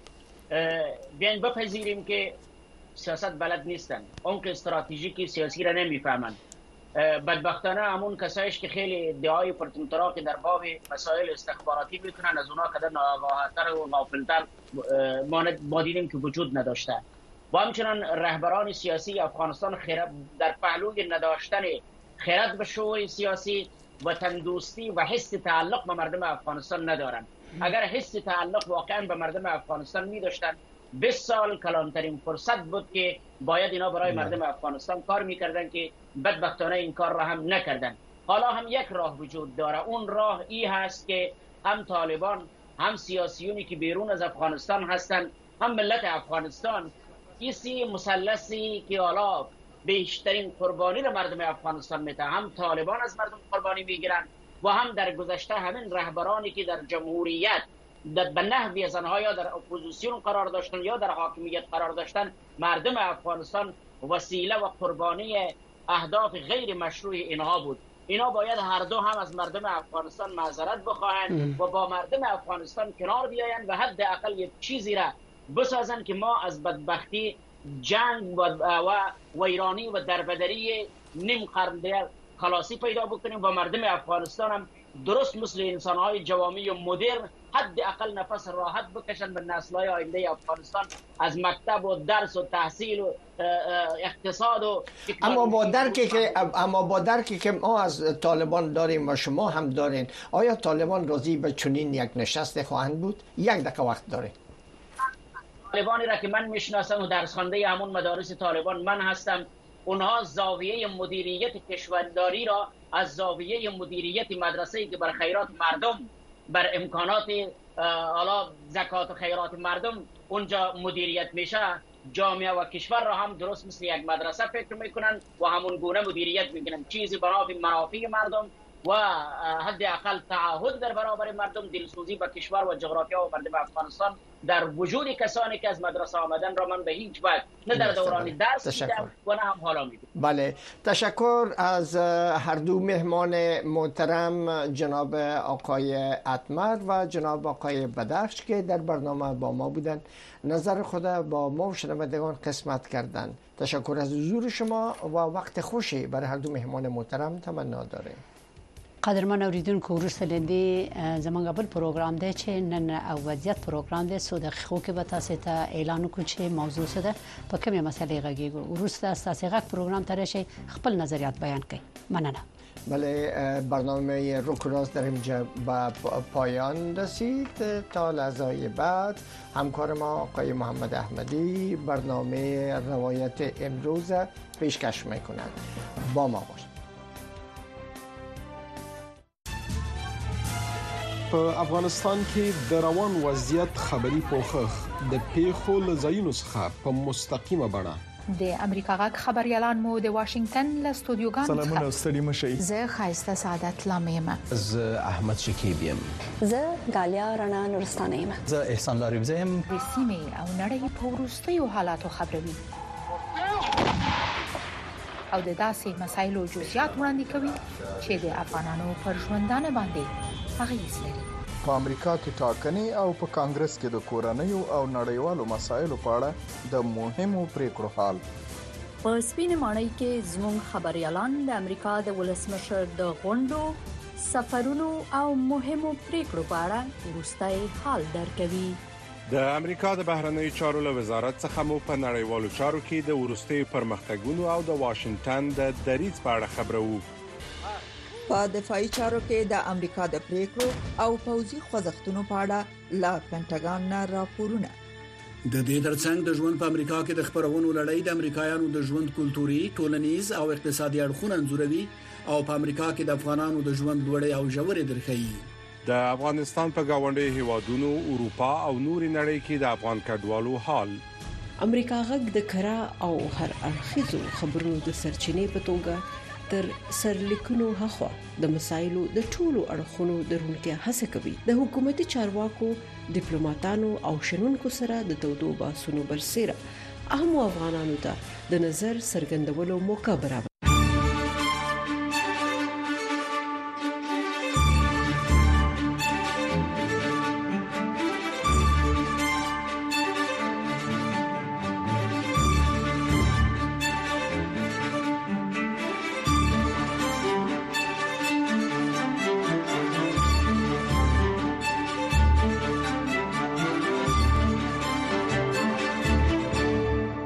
بیاین بپذیریم که سیاست بلد نیستن، عمق استراتژیک سیاسی را نمیفهمند. بدبختانه همون کسایش که خیلی ادعای پرتمطراقی در باب مسائل استخباراتی میکنن، از اونها کدر ناآگاه‌تر و غافل‌تر ما دیدیم که وجود نداشته. و همچنان رهبران سیاسی افغانستان در پهلوی نداشتن خیرت به شعور سیاسی و تندوستی و حس تعلق به مردم افغانستان ندارند. اگر حس تعلق واقعا به مردم افغانستان می داشتن، بیست سال کلانترین فرصت بود که باید اینا برای مردم افغانستان کار میکردن که بدبختانه این کار را هم نکردن. حالا هم یک راه وجود داره، اون راه ای هست که هم طالبان، هم سیاسیونی که بیرون از افغانستان هستن، هم ملت افغانستان، ایسی مثلثی که حالا بیشترین قربانی را مردم افغانستان میده، هم طالبان از مردم قربانی میگیرن و هم در گذشته همین رهبرانی که در جمهوریت به نحوی از آنها یا در اپوزیسیون قرار داشتن یا در حاکمیت قرار داشتن، مردم افغانستان وسیله و قربانی اهداف غیر مشروع اینها بود. اینا باید هر دو هم از مردم افغانستان معذرت بخواهند و با مردم افغانستان کنار بیایند و حداقل یک چیزی را بسازن که ما از بدبختی، جنگ و ویرانی و دربدری نیم قرن خلاصی پیدا بکنیم و مردم افغانستان هم درست مثل انسان‌های جوامع مدرن حداقل نفس راحت بکشن به نسل‌های آینده افغانستان از مکتب و درس و تحصیل و اقتصاد و اما با درکی که اما با درکی که ما از طالبان داریم و شما هم دارین، آیا طالبان راضی به چنین یک نشست خواهند بود؟ یک دقیقه وقت داریم. طالبانی را که من میشناسم و درس خوانده همون مدارس طالبان من هستم، اونها زاویه مدیریت کشورداری را از زاویه مدیریت مدرسه‌ای که بر خیرات مردم، بر امکانات حالا زکات و خیرات مردم اونجا مدیریت میشه، جامعه و کشور را هم درست مثل یک مدرسه فکر میکنن و همون گونه مدیریت میکنن، چیزی برای منافع مردم و حداقل تعهد در برابر مردم، دلسوزی به کشور و جغرافیا و مردم افغانستان در وجود کسانی که از مدرسه آمدن را من به هیچ وجه نه در دوران درس دیدم و نه هم حالا میدم. بله، تشکر از هر دو مهمان محترم، جناب آقای اتمر و جناب آقای بدخش که در برنامه با ما بودن، نظر خود با ما و شنوندگان قسمت کردند. تشکر از حضور شما و وقت خوشی برای هر دو مهمان محترم تمنا داریم. قدرمن اوریدونکو وروسته لدی زمونږ بل پروګرام دی چې نن او وضعیت پروګرام دی سو دقیقو کې به تاسو ته اعلان وکړو چې موضوع څه ده، په کومه مسلې غږیږو. وروسته تاسو غږ پروګرام ته راشي خپل نظریات بیان کړئ. مننه. بله، برنامه روک راست در اینجا به پایان رسید. تا لحظه بعد همکار ما آقای محمد احمدی برنامه روایت امروز پیشکش میکنند. با ما باشید. په افغانستان کې د روان وضعیت خبري پوښښ د پیښو له ځایونو څخه په مستقیمه بڼه د امریکا غږ خبريالان مو د واشنگټن له استودیوګانو سلامونه ستړي مشي. زه خایسته سعادت لامیم. زه احمد شکیب یم. زه غالیا رڼا نورستانه یم. زه احسان لاریبزه یم. د سیمې او نړۍ په وروستیو حالاتو خبروي او د داسې مسایلو جزئیات وړاندې کوي چې د افغانانو پر ژوندانه باندې اغیز لري. په امریکا کې ټاکنې او په کانګرس کې د کورنیو او نړیوالو مسایلو په اړه د مهمو پریکړو حال. په سپینه ماڼۍ کې زموږ خبريالان د امریکا د ولسمشر د غونډو، سفرونو او مهمو پریکړو په اړه وروستي حال درکوي. د امریکا د بهرنیو چارو له وزارت څخه مو په نړیوالو چارو کې د وروستي پرمختګونو او د واشنگټن د دریځ په اړه خبرو. په دفاعي چارو کې د امریکا د پریکړو او پوځي خوځښتونو په اړه لا پینټاګان نه راپورونه. د دې ترڅنګ د ژوند په امریکا کې د خبرونو لړۍ د امریکایانو د ژوند کلتوري، ټولنیز او اقتصادي اړخونه انځوروي او په امریکا کې د افغانانو د ژوند لوړې او ژورې درخې. د افغانستان په گاونډي هیوادونو، اروپا او نوري نړۍ کې د افغان کډوالو حال. امریکا غږ د کرا او هر اړخیزو خبرونو د سرچینې په توګه تر سرلیکونو هخوا د مسایلو د ټولو اړخونو درونتیا هڅه کوي. د حکومتي چارواکو، ډیپلوماټانو او شنونکو سره د تودو باسونو برسېره اهم افغانانو ته د نظر څرګندولو موقع برابر